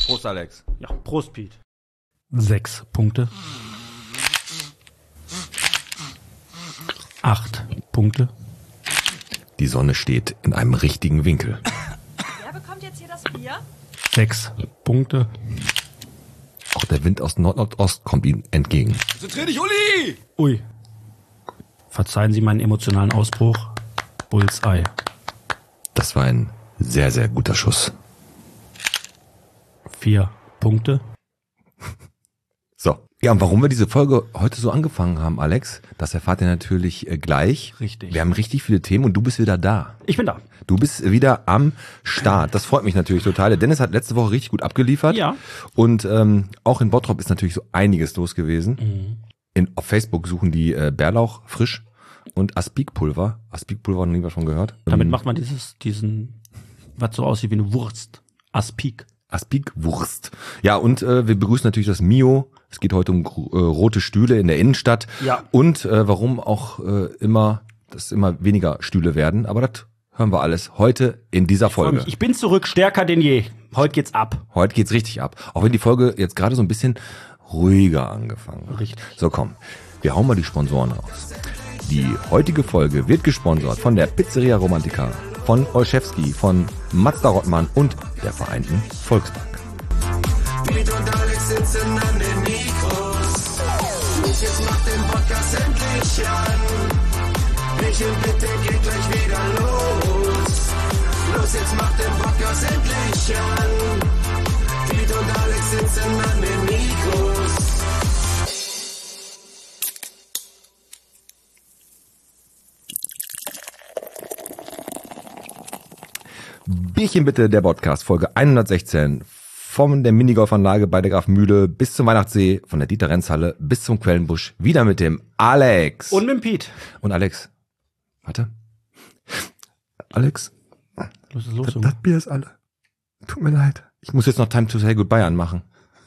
Prost, Alex. Ja, Prost, Piet. 6 Punkte. 8 Punkte. Die Sonne steht in einem richtigen Winkel. Wer bekommt jetzt hier das Bier? 6 Punkte. Auch der Wind aus Nord-Nordost kommt ihm entgegen. Konzentrier dich, Uli! Ui. Verzeihen Sie meinen emotionalen Ausbruch. Bullseye. Das war ein sehr, sehr guter Schuss. 4 Punkte. So. Ja, und warum wir diese Folge heute so angefangen haben, Alex, das erfahrt ihr natürlich gleich. Richtig. Wir haben richtig viele Themen und du bist wieder da. Ich bin da. Du bist wieder am Start. Das freut mich natürlich total. Der Dennis hat letzte Woche richtig gut abgeliefert. Ja. Und auch in Bottrop ist natürlich so einiges los gewesen. Auf Facebook suchen die Bärlauch frisch und Aspikpulver. Aspikpulver, noch nie was von gehört. Damit macht man diesen, was so aussieht wie eine Wurst. Aspik. Aspikwurst. Ja, und wir begrüßen natürlich das Mio. Es geht heute um rote Stühle in der Innenstadt. Ja. Und warum auch immer weniger Stühle werden. Aber das hören wir alles heute in dieser Folge. Ich bin zurück, stärker denn je. Heute geht's ab. Heute geht's richtig ab. Auch wenn die Folge jetzt gerade so ein bisschen ruhiger angefangen hat. Richtig. So, komm. Wir hauen mal die Sponsoren raus. Die heutige Folge wird gesponsert von der Pizzeria Romantica, von Olszewski, von Mazda Rottmann und der Vereinten Volksbank. Piet und Alex sitzen an den Mikros. Los, jetzt macht den Podcast endlich an. Michel, bitte geht gleich wieder los. Los, jetzt macht den Podcast endlich an. Piet und Alex sitzen an den Mikros. Bierchen bitte, der Podcast, Folge 116. Von der Minigolfanlage bei der Grafmühle bis zum Weihnachtssee, von der Dieter-Renz-Halle bis zum Quellenbusch. Wieder mit dem Alex. Und mit dem Piet. Und Alex, warte. Alex, Los ist los, das Junge. Bier ist alle. Tut mir leid. Ich muss jetzt noch Time to Say Goodbye anmachen.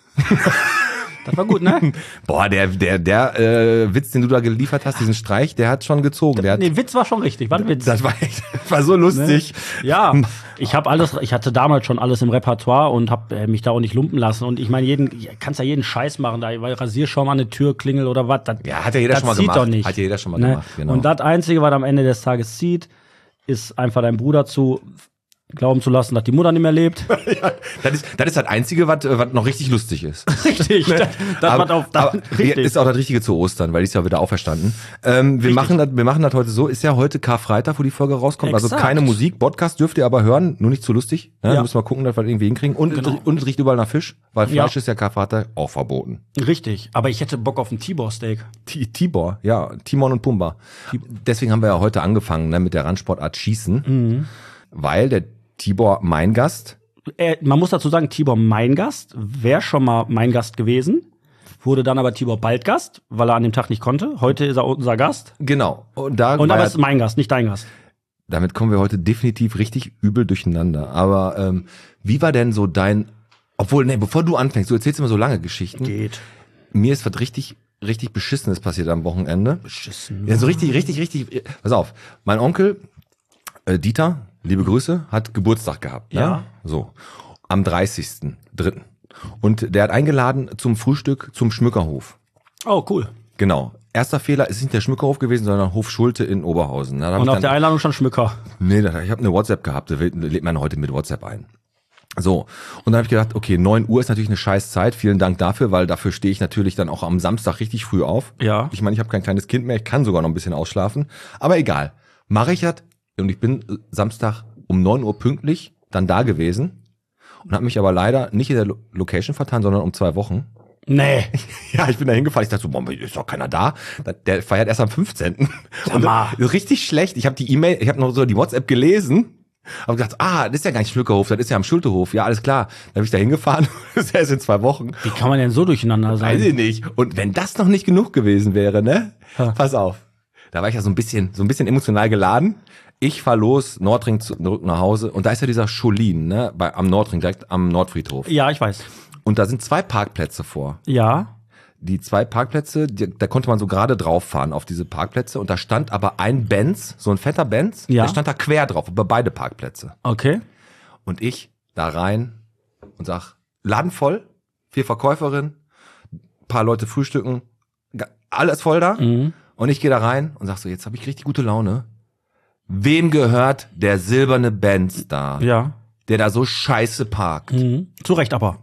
Das war gut, ne? Boah, der Witz, den du da geliefert hast, diesen Streich, der hat schon gezogen. Der hat, Nee, Witz war schon richtig. War ein Witz. das war echt, war so lustig. Ja, ich hatte damals schon alles im Repertoire und habe mich da auch nicht lumpen lassen. Und ich meine, kannst ja jeden Scheiß machen, da weil Rasierschaum an der Tür klingelt oder was. Ja, hat ja jeder das schon mal zieht gemacht. Doch nicht. Hat ja jeder schon mal Ne? gemacht, genau. Und das Einzige, was am Ende des Tages zieht, ist einfach deinem Bruder zu glauben zu lassen, dass die Mutter nicht mehr lebt. Das ist das Einzige, was noch richtig lustig ist. Richtig. Das aber richtig. ist auch das Richtige zu Ostern, weil die ist ja wieder auferstanden. Wir machen das heute so. Ist ja heute Karfreitag, wo die Folge rauskommt. Also Exakt. keine Musik. Podcast dürft ihr aber hören, nur nicht zu lustig. Ne? Ja. Müssen wir gucken, dass wir das irgendwie hinkriegen. Und, und es riecht überall nach Fisch, weil Fleisch Ja. ist ja Karfreitag auch verboten. Richtig. Aber ich hätte Bock auf ein Tibor-Steak. Tibor, ja, Timon und Pumba. Deswegen haben wir ja heute angefangen, ne, mit der Randsportart Schießen, weil der Tibor mein Gast. Man muss dazu sagen, Tibor mein Gast, wäre schon mal mein Gast gewesen, wurde dann aber Tibor bald Gast, weil er an dem Tag nicht konnte. Heute ist er unser Gast. Genau. Und da Und war aber ja- es ist mein Gast, nicht dein Gast. damit kommen wir heute definitiv richtig übel durcheinander. Aber wie war denn so bevor du anfängst, du erzählst immer so lange Geschichten. Geht. Mir ist was richtig Beschissenes passiert am Wochenende. Beschissen. Ja, so richtig. Pass auf, mein Onkel Dieter, liebe Grüße, hat Geburtstag gehabt. Ne? Ja. So, am 30.03. Und der hat eingeladen zum Frühstück zum Schmückerhof. Oh, cool. Genau. Erster Fehler, es ist nicht der Schmückerhof gewesen, sondern Hof Schulte in Oberhausen. Da hab Und ich auf dann- der Einladung schon Schmücker. Nee, ich habe eine WhatsApp gehabt, da lädt man heute mit WhatsApp ein. So, und dann habe ich gedacht, okay, 9 Uhr ist natürlich eine scheiß Zeit, vielen Dank dafür, weil dafür stehe ich natürlich dann auch am Samstag richtig früh auf. Ja. Ich meine, ich habe kein kleines Kind mehr, ich kann sogar noch ein bisschen ausschlafen, aber egal. Mache ich das und ich bin Samstag um 9 Uhr pünktlich dann da gewesen und habe mich aber leider nicht in der Location vertan, sondern um 2 Wochen. Nee. Ja, ich bin da hingefahren, ich dachte so, boah, ist doch keiner da. Der feiert erst am 15. Und mal. richtig schlecht. Ich habe die E-Mail, ich habe noch so die WhatsApp gelesen. Hab gedacht, das ist ja gar nicht Schmückerhof, das ist ja am Schultehof. Ja, alles klar. Dann bin ich da hingefahren. Das ist erst in 2 Wochen. Wie kann man denn so durcheinander sein? Weiß ich nicht. Und wenn das noch nicht genug gewesen wäre, ne? Ha. Pass auf. Da war ich ja so ein bisschen emotional geladen. Ich fahr los, Nordring zurück nach Hause. Und da ist ja dieser Scholin, ne? Am Nordring, direkt am Nordfriedhof. Ja, ich weiß. Und da sind 2 Parkplätze vor. Ja. Die 2 Parkplätze, da konnte man so gerade drauf fahren auf diese Parkplätze. Und da stand aber ein Benz, so ein fetter Benz, Ja. der stand da quer drauf, über beide Parkplätze. Okay. Und ich da rein und sag, Laden voll, 4 Verkäuferinnen, paar Leute frühstücken, alles voll da. Und ich gehe da rein und sag so, jetzt habe ich richtig gute Laune. Wem gehört der silberne Benz da? Ja. Der da so scheiße parkt? Zu Recht aber.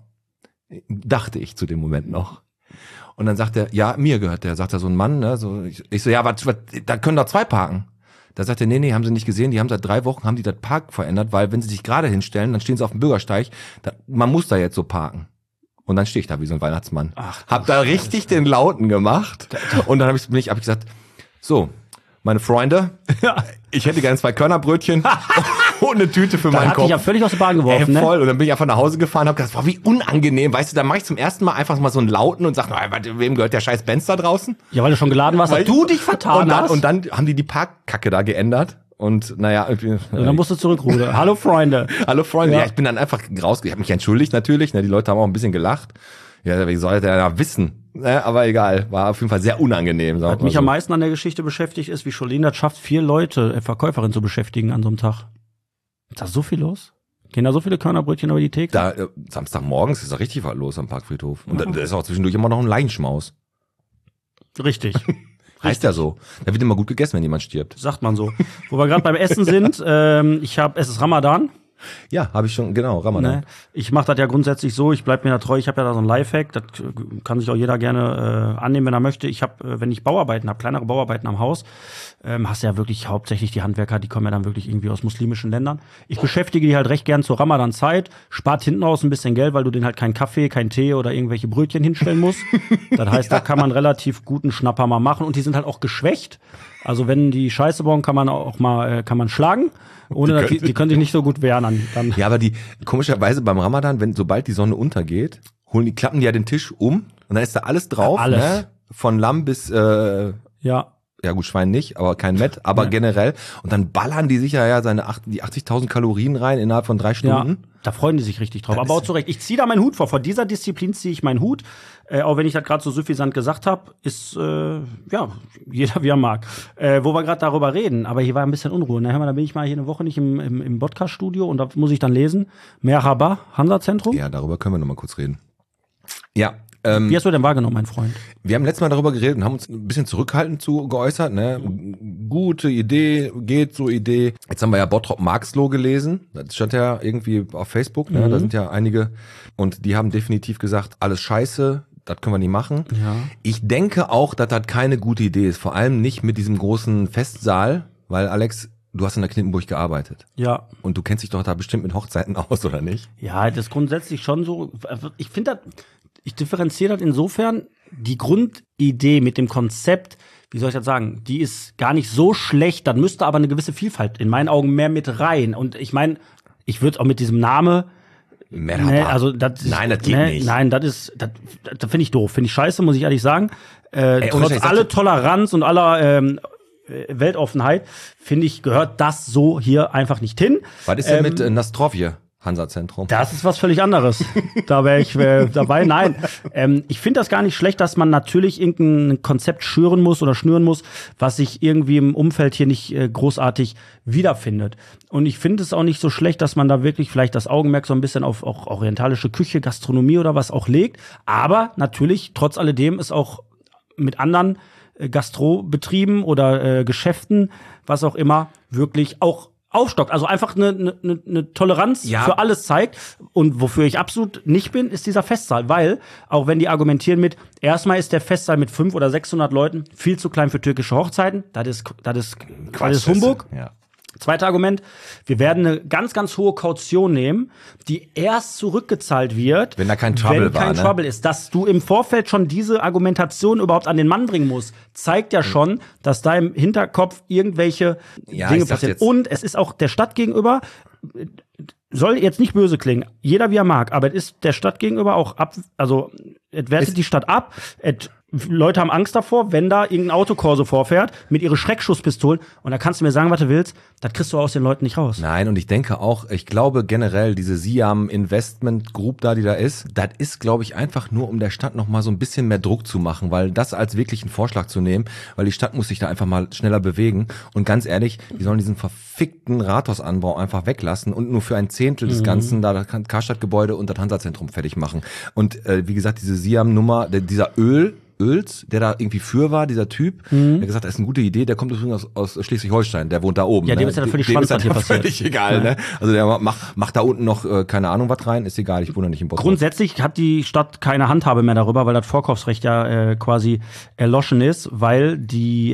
Dachte ich zu dem Moment noch. Und dann sagt er, ja, mir gehört der. Sagt er, so ein Mann, ne? So, ich so, ja, was, da können doch 2 parken. Da sagt er, nee, haben sie nicht gesehen. Die haben seit 3 Wochen, haben die das Park verändert, weil wenn sie sich gerade hinstellen, dann stehen sie auf dem Bürgersteig. Man muss da jetzt so parken. Und dann stehe ich da wie so ein Weihnachtsmann. Hab da richtig den Lauten gemacht. Und dann hab ich gesagt, so, meine Freunde, ich hätte gerne 2 Körnerbrötchen und eine Tüte für meinen Hat Kopf. dich ja völlig aus der Bahn geworfen, ne? Voll. Und dann bin ich einfach nach Hause gefahren und hab gedacht, boah, wie unangenehm. Weißt du, da mache ich zum ersten Mal einfach mal so einen Lauten und sag, wem gehört der scheiß Benz da draußen? Ja, weil du schon geladen warst, dass du dich vertan hast. Und dann haben die Parkkacke da geändert. Und naja, und dann musst du zurückrudern. Hallo Freunde. Hallo Freunde. Ja, ich bin dann einfach raus. Ich habe mich entschuldigt natürlich. Ne, die Leute haben auch ein bisschen gelacht. Ja, wie soll der da wissen? Ne, aber egal. War auf jeden Fall sehr unangenehm. Was mich am meisten an der Geschichte beschäftigt ist, wie Scholin das schafft, 4 Leute, Verkäuferinnen zu beschäftigen an so einem Tag. Ist da so viel los? Gehen da so viele Körnerbrötchen über die Theke? Da, Samstagmorgens ist da richtig was los am Parkfriedhof. Und da ist auch zwischendurch immer noch ein Leichenschmaus. Richtig. Heißt ja so. Da wird immer gut gegessen, wenn jemand stirbt. Sagt man so. Wo wir gerade beim Essen sind, es ist Ramadan. Ja, habe ich schon, genau, Ramadan. Ne? Ich mache das ja grundsätzlich so, ich bleib mir da treu, ich habe ja da so ein Lifehack, das kann sich auch jeder gerne annehmen, wenn er möchte. Ich habe, wenn ich Bauarbeiten habe, kleinere Bauarbeiten am Haus, hast du ja wirklich hauptsächlich die Handwerker, die kommen ja dann wirklich irgendwie aus muslimischen Ländern. Ich beschäftige die halt recht gern zur Ramadan-Zeit, spart hinten raus ein bisschen Geld, weil du denen halt keinen Kaffee, keinen Tee oder irgendwelche Brötchen hinstellen musst. Das heißt, da kann man relativ guten Schnapper mal machen und die sind halt auch geschwächt. Also wenn die Scheiße bauen, kann man auch mal kann man schlagen. Ohne die können sich nicht so gut wehren. Dann. Ja, aber die komischerweise beim Ramadan, sobald die Sonne untergeht, klappen die ja den Tisch um und dann ist da alles drauf, alles. Ne? Von Lamm bis ja gut, Schwein nicht, aber kein Mett, aber generell. Und dann ballern die sich ja die 80.000 Kalorien rein innerhalb von 3 Stunden. Ja, da freuen die sich richtig drauf. Aber auch zu Recht. Ich ziehe da meinen Hut vor. Vor dieser Disziplin ziehe ich meinen Hut. Auch wenn ich das gerade so suffisant gesagt habe, ist jeder wie er mag. Wo wir gerade darüber reden, aber hier war ein bisschen Unruhe. Na, hör mal, da bin ich mal hier eine Woche nicht im Podcast-Studio und da muss ich dann lesen. Merhaba, Hansa-Zentrum. Ja, darüber können wir noch mal kurz reden. Ja. Wie hast du denn wahrgenommen, mein Freund? Wir haben letztes Mal darüber geredet und haben uns ein bisschen zurückhaltend zu geäußert. Ne? Gute Idee, geht so Idee. Jetzt haben wir ja Bottrop-Marxloh gelesen. Das stand ja irgendwie auf Facebook. Ne? Da sind ja einige und die haben definitiv gesagt, alles scheiße, das können wir nicht machen. Ja. Ich denke auch, dass das keine gute Idee ist. Vor allem nicht mit diesem großen Festsaal, weil Alex, du hast in der Knippenburg gearbeitet. Ja. Und du kennst dich doch da bestimmt mit Hochzeiten aus, oder nicht? Ja, das ist grundsätzlich schon so. Ich finde das, ich differenziere das insofern, die Grundidee mit dem Konzept, wie soll ich das sagen, die ist gar nicht so schlecht, dann müsste aber eine gewisse Vielfalt in meinen Augen mehr mit rein. Und ich meine, ich würde auch mit diesem Name, also das geht nicht. Nein, das finde ich doof, finde ich scheiße, muss ich ehrlich sagen. Trotz aller Toleranz und aller Weltoffenheit, finde ich, gehört das so hier einfach nicht hin. Was ist denn mit Nastrovje? Hansa-Zentrum. Das ist was völlig anderes. Da wäre ich dabei. Nein, ich finde das gar nicht schlecht, dass man natürlich irgendein Konzept schnüren muss, was sich irgendwie im Umfeld hier nicht großartig wiederfindet. Und ich finde es auch nicht so schlecht, dass man da wirklich vielleicht das Augenmerk so ein bisschen auf auch orientalische Küche, Gastronomie oder was auch legt. Aber natürlich, trotz alledem, ist auch mit anderen Gastrobetrieben oder Geschäften, was auch immer, wirklich auch aufstockt. Also einfach eine Toleranz für alles zeigt. Und wofür ich absolut nicht bin, ist dieser Festsaal. Weil, auch wenn die argumentieren mit, erstmal ist der Festsaal mit 500 oder 600 Leuten viel zu klein für türkische Hochzeiten. Das ist Humbug. Ja. Zweites Argument, wir werden eine ganz, ganz hohe Kaution nehmen, die erst zurückgezahlt wird, wenn da kein Trouble war. Trouble ist. Dass du im Vorfeld schon diese Argumentation überhaupt an den Mann bringen musst, zeigt ja schon, dass da im Hinterkopf irgendwelche Dinge passieren. Und es ist auch der Stadt gegenüber, soll jetzt nicht böse klingen, jeder wie er mag, aber es ist der Stadt gegenüber auch es wertet die Stadt ab, es Leute haben Angst davor, wenn da irgendein Autokorso vorfährt mit ihren Schreckschusspistolen. Und da kannst du mir sagen, was du willst, das kriegst du aus den Leuten nicht raus. Nein, und ich denke auch, ich glaube generell, diese Siam Investment Group da, die da ist, das ist, glaube ich, einfach nur, um der Stadt noch mal so ein bisschen mehr Druck zu machen, weil das als wirklichen Vorschlag zu nehmen, weil die Stadt muss sich da einfach mal schneller bewegen. Und ganz ehrlich, die sollen diesen verfickten Rathausanbau einfach weglassen und nur für ein Zehntel des Ganzen da das Karstadtgebäude und das Hansa-Zentrum fertig machen. Und wie gesagt, diese Siam-Nummer, dieser Öls, der da irgendwie für war, dieser Typ, der gesagt hat, das ist eine gute Idee, der kommt übrigens aus Schleswig-Holstein, der wohnt da oben. Ja, dem ne? ist ja völlig Dem Schwanz, ist was hier halt passiert. völlig egal, ne? Also der macht da unten noch keine Ahnung was rein, ist egal, ich wohne nicht im Bottrop. Grundsätzlich hat die Stadt keine Handhabe mehr darüber, weil das Vorkaufsrecht ja quasi erloschen ist, weil die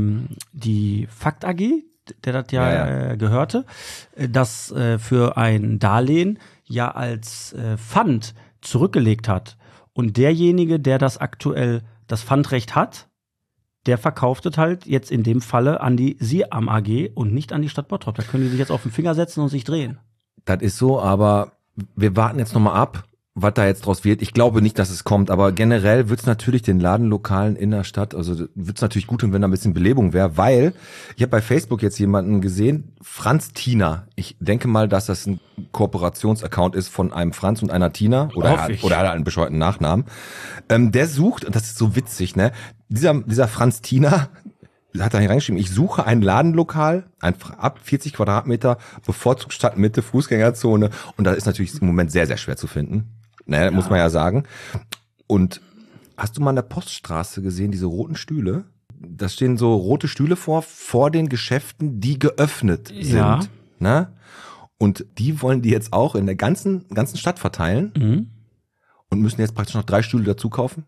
Fakt AG, der das ja, gehörte, das für ein Darlehen ja als Pfand zurückgelegt hat. Und derjenige, der das aktuell das Pfandrecht hat, der verkauft es halt jetzt in dem Falle an die Siam AG und nicht an die Stadt Bottrop. Da können die sich jetzt auf den Finger setzen und sich drehen. Das ist so, aber wir warten jetzt nochmal ab, was da jetzt draus wird. Ich glaube nicht, dass es kommt, aber generell wird's natürlich den Ladenlokalen in der Stadt, also wird's natürlich gut tun, wenn da ein bisschen Belebung wäre, weil ich habe bei Facebook jetzt jemanden gesehen, Franz Tina. Ich denke mal, dass das ein Kooperationsaccount ist von einem Franz und einer Tina oder er hat einen bescheuerten Nachnamen. Der sucht, und das ist so witzig, ne? Dieser Franz Tina hat da hier reingeschrieben, ich suche ein Ladenlokal, einfach ab 40 Quadratmeter, bevorzugt Stadtmitte, Fußgängerzone. Und das ist natürlich im Moment sehr, sehr schwer zu finden. Naja, muss man ja sagen. Und hast du mal an der Poststraße gesehen, diese roten Stühle? Da stehen so rote Stühle vor den Geschäften, die geöffnet sind. Ja. Ne? Und die wollen die jetzt auch in der ganzen Stadt verteilen. Und müssen jetzt praktisch noch 3 Stühle dazu kaufen,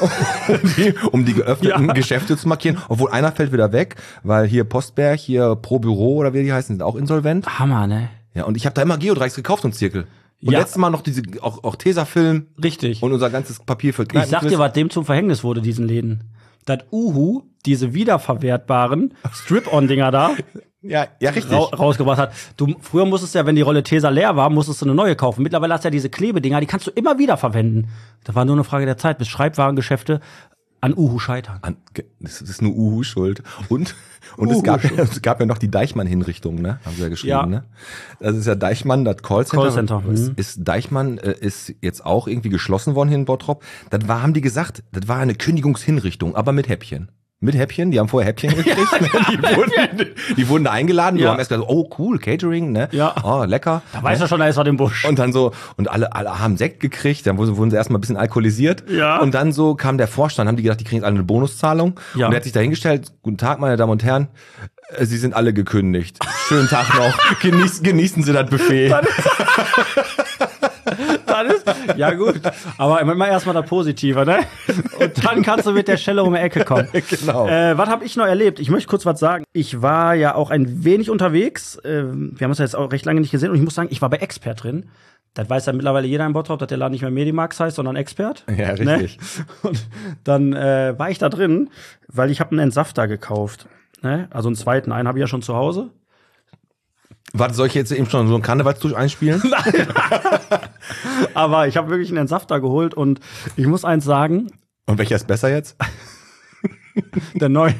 um die geöffneten Geschäfte zu markieren. Obwohl einer fällt wieder weg, weil hier Postberg, hier Pro Büro oder wie die heißen, sind auch insolvent. Hammer, ne? Ja, und ich habe da immer Geodreiecks gekauft und Zirkel. Und Ja. letztes Mal noch diese auch Tesafilm Richtig. und unser ganzes Papier für Ich sag Kneipenquiz. dir, was dem zum Verhängnis wurde, diesen Läden. Das Uhu, diese wiederverwertbaren Strip-on-Dinger da, Ja, richtig. rausgebracht hat. Früher musstest du ja, wenn die Rolle Tesa leer war, musstest du eine neue kaufen. Mittlerweile hast du ja diese Klebedinger, die kannst du immer wieder verwenden. Das war nur eine Frage der Zeit, bis Schreibwarengeschäfte an Uhu scheitern. Das ist nur Uhu schuld. Und es gab ja noch die Deichmann-Hinrichtung, ne? Haben sie ja geschrieben, Ja. ne? Das ist ja Deichmann, das Callcenter. Callcenter, Deichmann ist jetzt auch irgendwie geschlossen worden hier in Bottrop. Haben die gesagt, das war eine Kündigungshinrichtung, aber mit Häppchen. Mit Häppchen, die haben vorher Häppchen gekriegt. Ne? Die wurden da eingeladen, die Ja. haben erst gesagt, oh cool, Catering, ne? Ja. Oh, lecker. Da weiß er schon, da ist was im Busch. Und dann so, und alle haben Sekt gekriegt, dann wurden sie erstmal ein bisschen alkoholisiert. Ja. Und dann so kam der Vorstand, haben die gedacht, die kriegen jetzt alle eine Bonuszahlung. Ja. Und der hat sich da hingestellt, guten Tag, meine Damen und Herren, Sie sind alle gekündigt. Schönen Tag noch. Genießen Sie das Buffet. Ja gut, aber immer erstmal das Positive, ne? Und dann kannst du mit der Schelle um die Ecke kommen. Genau. Was habe ich noch erlebt? Ich möchte kurz was sagen. Ich war ja auch ein wenig unterwegs. Wir haben uns ja jetzt auch recht lange nicht gesehen. Und ich muss sagen, ich war bei Expert drin. Das weiß ja mittlerweile jeder im Bottrop, dass der Laden nicht mehr Medimax heißt, sondern Expert. Ja, richtig. Ne? Und dann war ich da drin, weil ich habe einen Entsafter gekauft. Ne? Also einen zweiten. Einen habe ich ja schon zu Hause. Warte, soll ich jetzt eben schon so einen Karnevalstusch einspielen? Aber ich habe wirklich einen Entsafter geholt und ich muss eins sagen, Und welcher ist besser jetzt? der neue.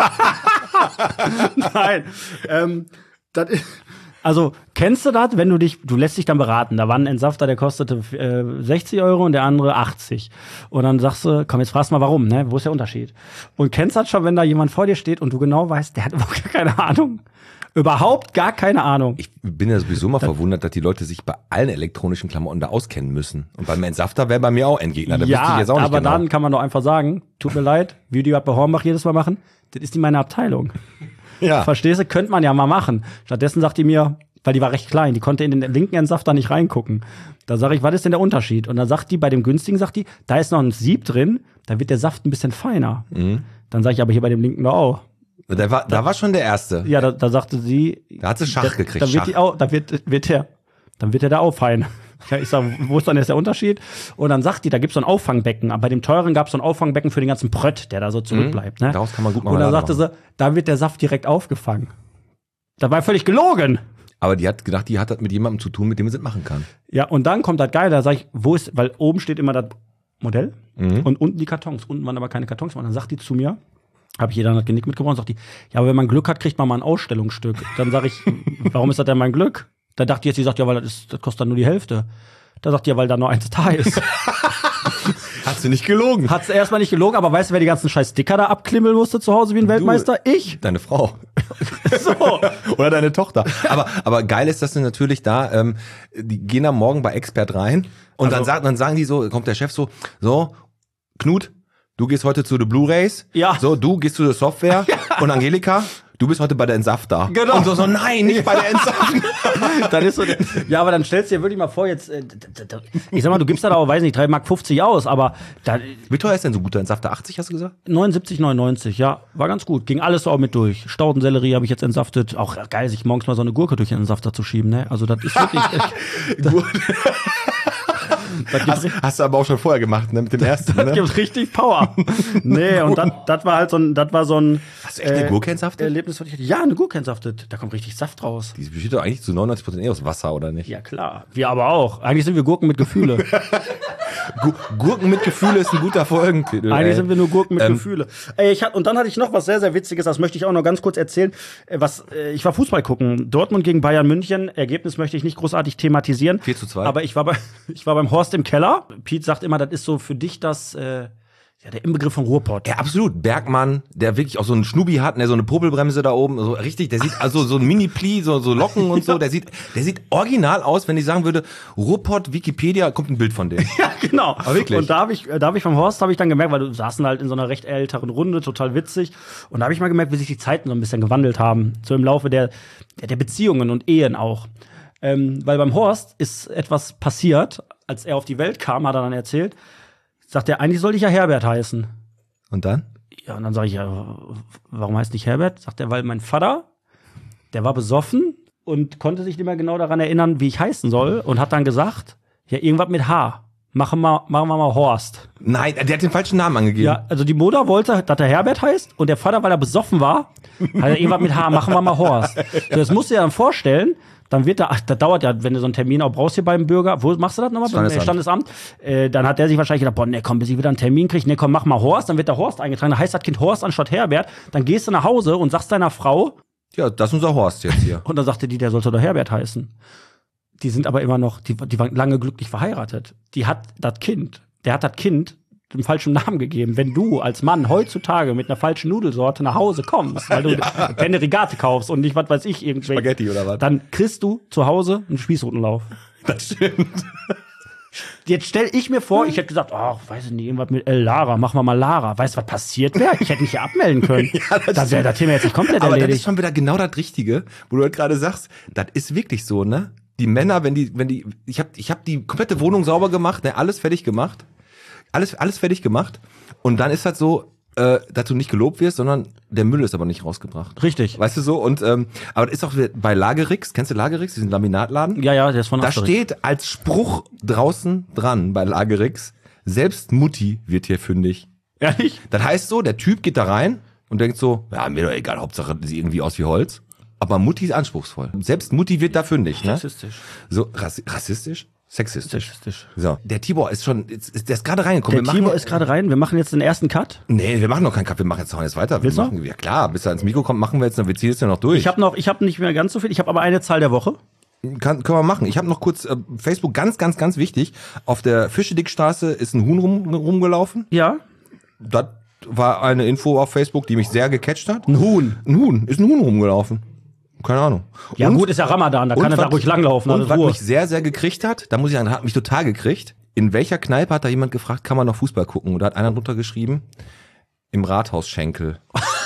Nein. Das ist, also, kennst du das, wenn du lässt dich dann beraten. Da war ein Entsafter, der kostete 60 € und der andere 80. Und dann sagst du, komm, jetzt fragst du mal warum, ne? Wo ist der Unterschied? Und kennst du das schon, wenn da jemand vor dir steht und du genau weißt, der hat überhaupt gar keine Ahnung? Überhaupt gar keine Ahnung. Ich bin ja sowieso mal verwundert, dass die Leute sich bei allen elektronischen Klamotten da auskennen müssen. Und beim Entsafter wäre bei mir auch Endgegner. Da wüsste ich jetzt auch nicht aber genau. dann kann man doch einfach sagen, tut mir leid, wie die bei Hornbach jedes Mal machen, das ist nicht meine Abteilung. Ja. Verstehst du? Könnte man ja mal machen. Stattdessen sagt die mir, weil die war recht klein, die konnte in den linken Entsafter nicht reingucken. Da sage ich, was ist denn der Unterschied? Und dann sagt die, bei dem günstigen sagt die, da ist noch ein Sieb drin, da wird der Saft ein bisschen feiner. Dann sage ich, aber hier bei dem linken doch auch. Da war schon der Erste. Ja, da sagte sie, Da hat sie Schach gekriegt. dann wird die auch, dann wird der da auch fein. Ja, ich sag, wo ist dann jetzt der Unterschied? Und dann sagt die, da gibt's so ein Auffangbecken. Aber bei dem teuren gab's so ein Auffangbecken für den ganzen Prött, der da so zurückbleibt. Ne? Daraus kann man gut Und dann Marmelade sagte sie, da wird der Saft direkt aufgefangen. Das war völlig gelogen. Aber die hat gedacht, die hat das mit jemandem zu tun, mit dem sie es machen kann. Ja, und dann kommt das Geile, da sag ich, wo ist, weil oben steht immer das Modell und unten die Kartons. Unten waren aber keine Kartons. Und dann sagt die zu mir, habe ich ihr dann das Genick mitgebracht und sagt die, ja, aber wenn man Glück hat, kriegt man mal ein Ausstellungsstück. Dann sage ich, warum ist das denn mein Glück? Da dachte ich jetzt, die sagt, ja, weil das kostet dann nur die Hälfte. Da sagt die, ja, weil da nur eins da ist. Hast du nicht gelogen? Hat's erstmal nicht gelogen, aber weißt du, wer die ganzen scheiß Sticker da abklimmeln musste zu Hause wie ein Weltmeister? Ich. Deine Frau. So. Oder deine Tochter. Aber geil ist, dass du natürlich da, die gehen am Morgen bei Expert rein und dann sagen die so, kommt der Chef so, Knut, du gehst heute zu den Blu-Rays. Ja. So, du gehst zu der Software. Und Angelika, du bist heute bei der Entsafter. Genau. Und so, nein, nicht bei der Entsafter. Dann ist so ja, aber dann stellst du dir wirklich mal vor, jetzt, ich sag mal, du gibst da auch, weiß nicht, 3,50 Mark aus, aber dann. Wie teuer ist denn so ein guter Entsafter? 80, hast du gesagt? 79,99, ja, war ganz gut. Ging alles so auch mit durch. Staudensellerie habe ich jetzt entsaftet. Auch geil, sich morgens mal so eine Gurke durch den Entsafter zu schieben, ne? Also, das ist wirklich. Hast du aber auch schon vorher gemacht, ne? Mit dem ersten, Das ne? gibt richtig Power. Nee, und das war halt so ein, Hast du echt eine Gurke entsaftet? Erlebnis, was ich hatte. Ja, eine Gurke entsaftet. Da kommt richtig Saft raus. Die besteht doch eigentlich zu 99% aus Wasser, oder nicht? Ja, klar. Wir aber auch. Eigentlich sind wir Gurken mit Gefühle. Gurken mit Gefühle ist ein guter Folgentitel. Eigentlich sind wir nur Gurken mit Gefühle. Und dann hatte ich noch was sehr, sehr Witziges, das möchte ich auch noch ganz kurz erzählen. Ich war Fußball gucken. Dortmund gegen Bayern München. Ergebnis möchte ich nicht großartig thematisieren. 4:2. Aber ich war beim Horst im Keller. Pete sagt immer, das ist so für dich das, der Inbegriff von Ruhrpott. Ja, absolut. Bergmann, der wirklich auch so einen Schnubi hat, ne, so eine Popelbremse da oben, so richtig, der sieht also so ein Mini-Pli, so Locken und so, der sieht original aus, wenn ich sagen würde, Ruhrpott, Wikipedia, kommt ein Bild von dem. Ja, genau. Aber wirklich. Und da hab ich vom Horst dann gemerkt, weil du saßen halt in so einer recht älteren Runde, total witzig. Und da habe ich mal gemerkt, wie sich die Zeiten so ein bisschen gewandelt haben. So im Laufe der Beziehungen und Ehen auch. Weil beim Horst ist etwas passiert, als er auf die Welt kam, hat er dann erzählt, sagt er, eigentlich soll ich ja Herbert heißen. Und dann? Ja, und dann sage ich, ja, warum heißt nicht Herbert? Sagt er, weil mein Vater, der war besoffen und konnte sich nicht mehr genau daran erinnern, wie ich heißen soll. Und hat dann gesagt, ja, irgendwas mit H. Machen wir mal Horst. Nein, der hat den falschen Namen angegeben. Ja, also die Mutter wollte, dass er Herbert heißt. Und der Vater, weil er besoffen war, hat er irgendwas mit H. Machen wir mal Horst. So, das musst du dir dann vorstellen. Dann wird das dauert ja, wenn du so einen Termin auch brauchst hier beim Bürger. Wo machst du das nochmal? Beim Standesamt. Dann hat der sich wahrscheinlich gedacht, boah, ne, komm, bis ich wieder einen Termin kriege. Ne, komm, mach mal Horst. Dann wird der Horst eingetragen. Dann heißt das Kind Horst anstatt Herbert. Dann gehst du nach Hause und sagst deiner Frau. Ja, das ist unser Horst jetzt hier. Und dann sagte die, der sollte doch Herbert heißen. Die sind aber immer noch, die waren lange glücklich verheiratet. Der hat das Kind den falschen Namen gegeben. Wenn du als Mann heutzutage mit einer falschen Nudelsorte nach Hause kommst, weil du keine Regate kaufst und nicht, was weiß ich, irgendwelche Spaghetti oder was? Dann kriegst du zu Hause einen Spießrutenlauf. Das stimmt. Jetzt stell ich mir vor, ich hätte gesagt, oh, weiß ich nicht, irgendwas mit Lara, machen wir mal Lara. Weißt du, was passiert wäre? Ich hätte mich hier abmelden können. Ja, das wäre das Thema jetzt nicht komplett aber erledigt. das ist schon wieder genau das Richtige, wo du halt gerade sagst, das ist wirklich so, ne? Die Männer, ich hab die komplette Wohnung sauber gemacht, ne, alles fertig gemacht. Alles fertig gemacht. Und dann ist halt so, dass du nicht gelobt wirst, sondern der Müll ist aber nicht rausgebracht. Richtig. Weißt du so? Und aber das ist auch bei Lagerix, kennst du Lagerix, diesen Laminatladen? Ja, der ist von Da Asterix. steht als Spruch draußen dran bei Lagerix, selbst Mutti wird hier fündig. Ehrlich? Das heißt so, der Typ geht da rein und denkt so, ja, mir doch egal, Hauptsache sieht irgendwie aus wie Holz. Aber Mutti ist anspruchsvoll. Selbst Mutti wird da fündig, ne? Sexistisch. So, rassistisch? Sexistisch. Sexistisch. So, der Tibor ist schon, der ist gerade reingekommen. Der Timo ist gerade rein. Wir machen jetzt den ersten Cut. Nee, wir machen noch keinen Cut, wir machen jetzt weiter. Willst du noch? Ja klar, bis er ins Mikro kommt, machen wir jetzt noch, wir ziehen es ja noch durch. Ich habe nicht mehr ganz so viel. Ich habe aber eine Zahl der Woche. Können wir machen. Ich habe noch kurz Facebook, ganz wichtig. Auf der Fischedickstraße ist ein Huhn rumgelaufen. Ja. Das war eine Info auf Facebook, die mich sehr gecatcht hat. Ein Huhn. Ist ein Huhn rumgelaufen. Keine Ahnung. Ja Und- gut, ist ja Ramadan, da kann er da was- ruhig langlaufen. Und alles was Ruhe. mich sehr, sehr gekriegt hat, da muss ich sagen, hat mich total gekriegt. In welcher Kneipe hat da jemand gefragt, kann man noch Fußball gucken? Und da hat einer drunter geschrieben, im Rathausschenkel.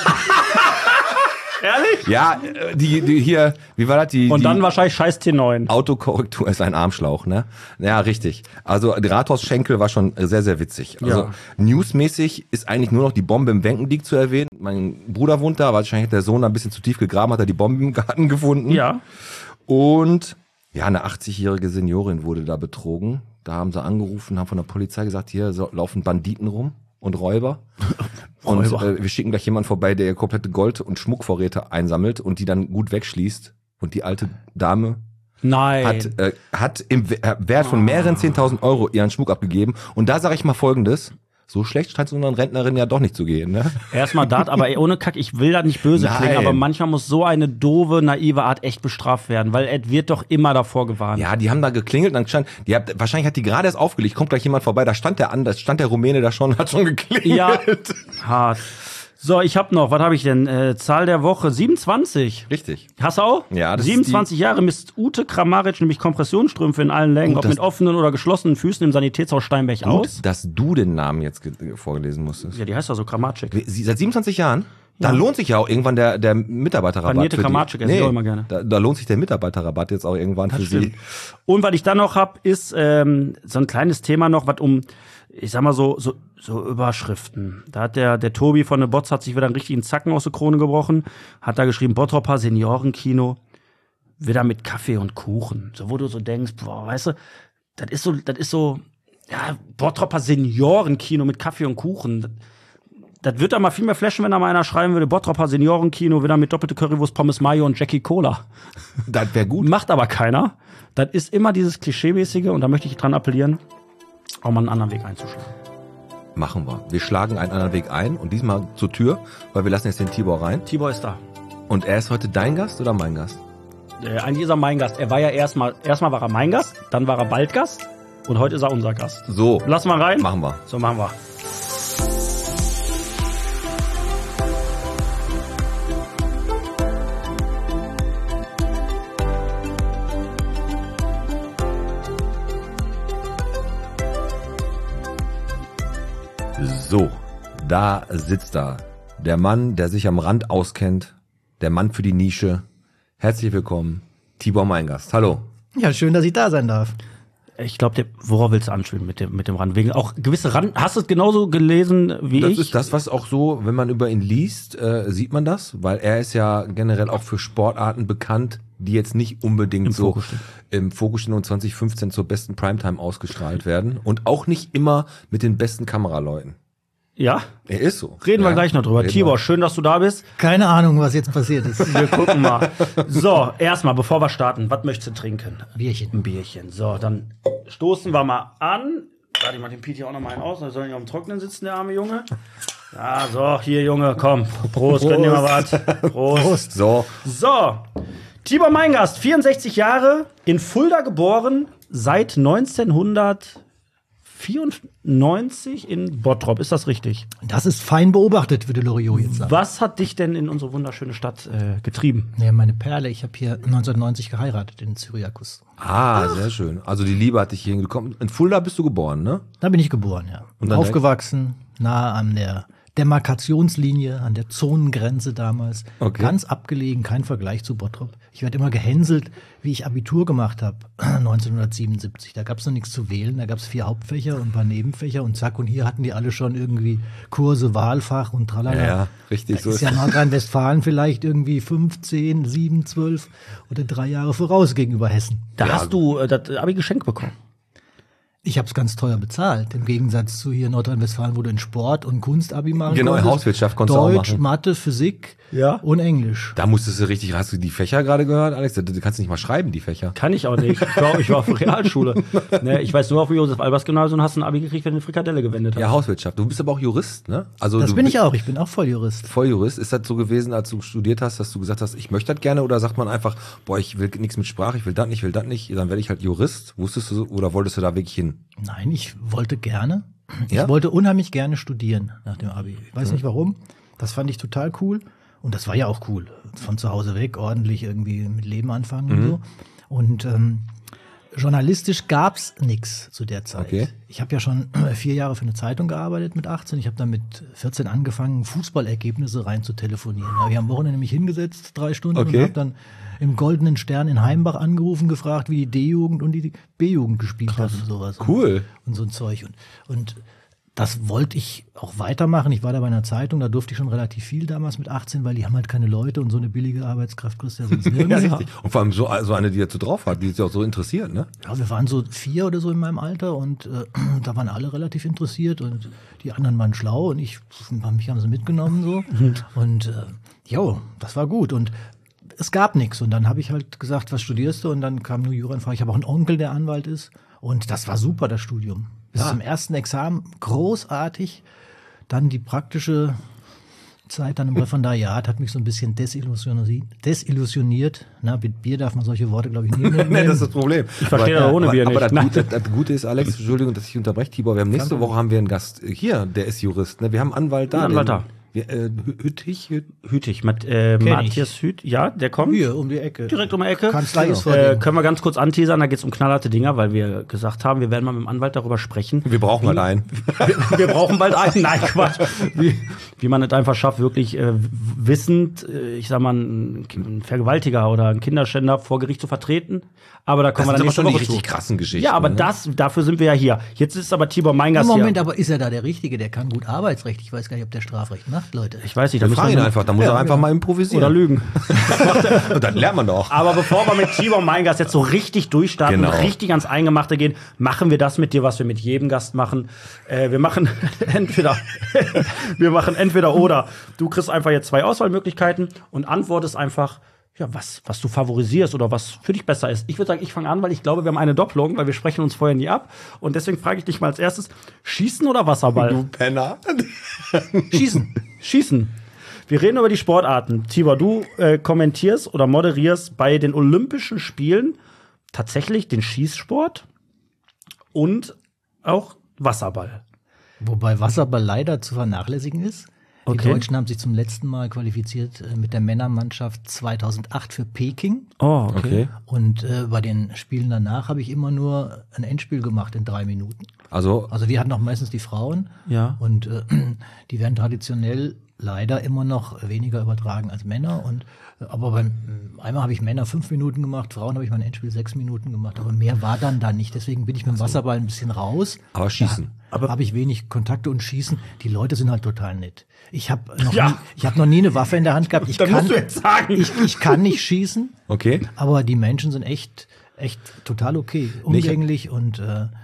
Ehrlich? Ja, die hier, wie war das? Und die dann wahrscheinlich scheiß T9. Autokorrektur ist ein Armschlauch, ne? Ja, richtig. Also der Rathausschenkel war schon sehr, sehr witzig. Also Ja. newsmäßig ist eigentlich nur noch die Bombe im Wenkendiek zu erwähnen. Mein Bruder wohnt da, wahrscheinlich hat der Sohn da ein bisschen zu tief gegraben, hat er die Bombe im Garten gefunden. Ja. Und ja, eine 80-jährige Seniorin wurde da betrogen. Da haben sie angerufen, haben von der Polizei gesagt, hier laufen Banditen rum und Räuber. Und Räuber. wir schicken gleich jemanden vorbei, der ihr komplette Gold- und Schmuckvorräte einsammelt und die dann gut wegschließt. Und die alte Dame Nein. hat im Wert von mehreren 10.000 Euro ihren Schmuck abgegeben. Und da sage ich mal Folgendes. So schlecht scheint es unseren Rentnerin ja doch nicht zu gehen, ne? Erstmal das, aber ey, ohne Kack, ich will das nicht böse klingen, aber manchmal muss so eine doofe, naive Art echt bestraft werden, weil es wird doch immer davor gewarnt. Ja, die haben da geklingelt und dann wahrscheinlich hat die gerade erst aufgelegt, kommt gleich jemand vorbei, da stand der Rumäne da schon, hat schon geklingelt. Ja, hart. So, ich hab noch, was habe ich denn? Zahl der Woche, 27. Richtig. Hast du auch? Ja, das 27 Jahre misst Ute Kramaric nämlich Kompressionsstrümpfe in allen Längen, Gut, ob mit offenen oder geschlossenen Füßen im Sanitätshaus Steinberg aus. Gut, dass du den Namen jetzt vorgelesen musstest. Ja, die heißt ja so Kramaric. Seit 27 Jahren? Da lohnt sich ja auch irgendwann der Mitarbeiterrabatt. Panierte Kramaric esse ich auch immer gerne. Da lohnt sich der Mitarbeiterrabatt jetzt auch irgendwann für Sie. Und was ich dann noch hab, ist so ein kleines Thema noch, was ich sag mal so Überschriften. Da hat der Tobi von den Bots hat sich wieder einen richtigen Zacken aus der Krone gebrochen, hat da geschrieben, Bottroper Seniorenkino, wieder mit Kaffee und Kuchen. So, wo du so denkst, boah, weißt du, das ist so, ja, Bottroper Seniorenkino mit Kaffee und Kuchen. Das wird da mal viel mehr flashen, wenn da mal einer schreiben würde, Bottroper Seniorenkino, wieder mit doppelte Currywurst, Pommes Mayo und Jackie Cola. Das wäre gut. Macht aber keiner. Das ist immer dieses Klischeemäßige und da möchte ich dran appellieren, auch mal einen anderen Weg einzuschlagen. Machen wir. Wir schlagen einen anderen Weg ein und diesmal zur Tür, weil wir lassen jetzt den Tibor rein. Tibor ist da. Und er ist heute dein Gast oder mein Gast? Eigentlich ist er mein Gast. Er war ja erstmal war er mein Gast, dann war er bald Gast und heute ist er unser Gast. So. Lass mal rein. Machen wir. So machen wir. So, da sitzt er. Der Mann, der sich am Rand auskennt. Der Mann für die Nische. Herzlich willkommen, Tibor Meingast. Hallo. Ja, schön, dass ich da sein darf. Ich glaube, worauf willst du anspielen mit dem Rand? Wegen auch gewisse Rand. Hast du es genauso gelesen wie ich? Das ist das, was auch so, wenn man über ihn liest, sieht man das, weil er ist ja generell auch für Sportarten bekannt, die jetzt nicht unbedingt im Fokus stehen und 2015 zur besten Primetime ausgestrahlt werden und auch nicht immer mit den besten Kameraleuten. Ja? Er ist so. Reden wir gleich noch drüber. Tibor, schön, dass du da bist. Keine Ahnung, was jetzt passiert ist. Wir gucken mal. So, erstmal, bevor wir starten, was möchtest du trinken? Bierchen. Ein Bierchen. So, dann stoßen wir mal an. Warte, ich mach den Piet hier auch noch mal einen aus. Da soll nicht auf dem Trockenen sitzen, der arme Junge. Ja, so, hier, Junge, komm. Prost, gönn dir mal was. Prost. So. So. Tibor Meingast, 64 Jahre, in Fulda geboren, seit 1994 in Bottrop. Ist das richtig? Das ist fein beobachtet, würde Loriot jetzt sagen. Was hat dich denn in unsere wunderschöne Stadt getrieben? Ja, meine Perle, ich habe hier 1990 geheiratet in Syriakus. Ah, sehr schön. Also die Liebe hat dich hier hingekommen. In Fulda bist du geboren, ne? Da bin ich geboren, ja. Und dann aufgewachsen, nahe an der Demarkationslinie, an der Zonengrenze damals. Okay. Ganz abgelegen, kein Vergleich zu Bottrop. Ich werde immer gehänselt, wie ich Abitur gemacht habe, 1977. Da gab es noch nichts zu wählen, da gab es 4 Hauptfächer und ein paar Nebenfächer und zack, und hier hatten die alle schon irgendwie Kurse, Wahlfach und tralala. Ja, richtig. Das so ist ja Nordrhein-Westfalen vielleicht irgendwie 15, 7, 12 oder 3 Jahre voraus gegenüber Hessen. Da hast du das Abi geschenkt bekommen. Ich habe es ganz teuer bezahlt, im Gegensatz zu hier in Nordrhein-Westfalen, wo du in Sport und Kunst Abi machen Genau, in konntest. Hauswirtschaft konntest du auch Deutsch, machen. Mathe, Physik Ja. und Englisch. Da musstest du richtig, hast du die Fächer gerade gehört, Alex? Du kannst nicht mal schreiben, die Fächer. Kann ich auch nicht. Ich war auf der Realschule. Ne, ich weiß nur auf dem Josef-Albers-Gymnasium und hast ein Abi gekriegt, wenn du eine Frikadelle gewendet hast. Ja, Hauswirtschaft. Du bist aber auch Jurist, ne? Also Das du bin ich auch, ich bin auch Volljurist. Volljurist. Ist das so gewesen, als du studiert hast, dass du gesagt hast, ich möchte das gerne, oder sagt man einfach, boah, ich will nichts mit Sprache, ich will das nicht, dann werde ich halt Jurist? Wusstest du oder wolltest du da wirklich hin? Nein, ich wollte gerne. Ja? Ich wollte unheimlich gerne studieren nach dem Abi. Ich weiß nicht warum. Das fand ich total cool. Und das war ja auch cool. Von zu Hause weg, ordentlich irgendwie mit Leben anfangen und so. Und journalistisch gab's nix zu der Zeit. Okay. Ich habe ja schon 4 Jahre für eine Zeitung gearbeitet mit 18. Ich habe dann mit 14 angefangen, Fußballergebnisse rein zu telefonieren. Da habe ich am Wochenende mich hingesetzt, 3 Stunden, Okay. und habe dann im Goldenen Stern in Heimbach angerufen, gefragt, wie die D-Jugend und die B-Jugend gespielt hat und sowas. Cool. Und so ein Zeug. Und das wollte ich auch weitermachen. Ich war da bei einer Zeitung, da durfte ich schon relativ viel damals mit 18, weil die haben halt keine Leute und so eine billige Arbeitskraft kriegst du ja sonst Ja, nirgends. richtig. Und vor allem so eine, die dazu drauf hat, die sich auch so interessiert, ne? Ja, wir waren so 4 oder so in meinem Alter und da waren alle relativ interessiert und die anderen waren schlau und mich haben sie mitgenommen so. Und das war gut. Und es gab nichts. Und dann habe ich halt gesagt, was studierst du? Und dann kam nur Jura in Frage. Ich habe auch einen Onkel, der Anwalt ist. Und das war super, das Studium. Bis zum ersten Examen großartig. Dann die praktische Zeit dann im Referendariat hat mich so ein bisschen desillusioniert. Na, mit Bier darf man solche Worte, glaube ich, nicht nehmen. Nee, das ist das Problem. Ich verstehe das ohne Bier nicht. Aber das Gute ist, Alex, Entschuldigung, dass ich unterbreche, Tibor, nächste Woche haben wir einen Gast hier, der ist Jurist. Ne? Wir haben einen Anwalt da. Hüttich, mit Matthias Hütt, ja, der kommt. Hier, um die Ecke. Direkt um die Ecke. Kanzlei ist vor dem. Können wir ganz kurz anteasern, da geht es um knallharte Dinger, weil wir gesagt haben, wir werden mal mit dem Anwalt darüber sprechen. Wir brauchen bald einen. Wir brauchen bald einen. Nein, Quatsch. Wie man es einfach schafft, wirklich wissend, ich sag mal, einen Vergewaltiger oder einen Kinderschänder vor Gericht zu vertreten. Aber da kommen wir dann nächste Woche die richtig krassen Geschichten. Ja, aber dafür sind wir ja hier. Jetzt ist aber Tibor mein Gast Moment, hier. aber ist er da der Richtige? Der kann gut Arbeitsrecht. Ich weiß gar nicht, ob der Strafrecht macht, Leute. Ich weiß nicht, Wir fragen ihn einfach, da muss er einfach mal improvisieren. Oder lügen. Und dann lernt man doch. Aber bevor wir mit Tibor mein Gast jetzt so richtig durchstarten, Genau. richtig ans Eingemachte gehen, machen wir das mit dir, was wir mit jedem Gast machen. Wir machen entweder oder. Du kriegst einfach jetzt 2 Auswahlmöglichkeiten und antwortest einfach, ja, was du favorisierst oder was für dich besser ist. Ich würde sagen, ich fange an, weil ich glaube, wir haben eine Doppelung, weil wir sprechen uns vorher nie ab. Und deswegen frage ich dich mal als erstes, Schießen oder Wasserball? Du Penner. Schießen. Wir reden über die Sportarten. Tibor, du kommentierst oder moderierst bei den Olympischen Spielen tatsächlich den Schießsport und auch Wasserball. Wobei Wasserball leider zu vernachlässigen ist. Die Okay. Deutschen haben sich zum letzten Mal qualifiziert mit der Männermannschaft 2008 für Peking. Oh, Okay. Und bei den Spielen danach habe ich immer nur ein Endspiel gemacht in 3 Minuten. Also, Also wir hatten auch meistens die Frauen. Ja. Und die werden traditionell leider immer noch weniger übertragen als Männer. Aber einmal habe ich Männer 5 Minuten gemacht, Frauen habe ich mein Endspiel 6 Minuten gemacht. Aber mehr war dann da nicht. Deswegen bin ich mit dem Wasserball ein bisschen raus. aber Schießen. Aber habe ich wenig Kontakte und Schießen. Die Leute sind halt total nett. Ich habe noch, Ja. hab noch nie eine Waffe in der Hand gehabt. Dann musst du jetzt sagen. Ich kann nicht schießen, Okay. aber die Menschen sind echt total okay. Umgänglich und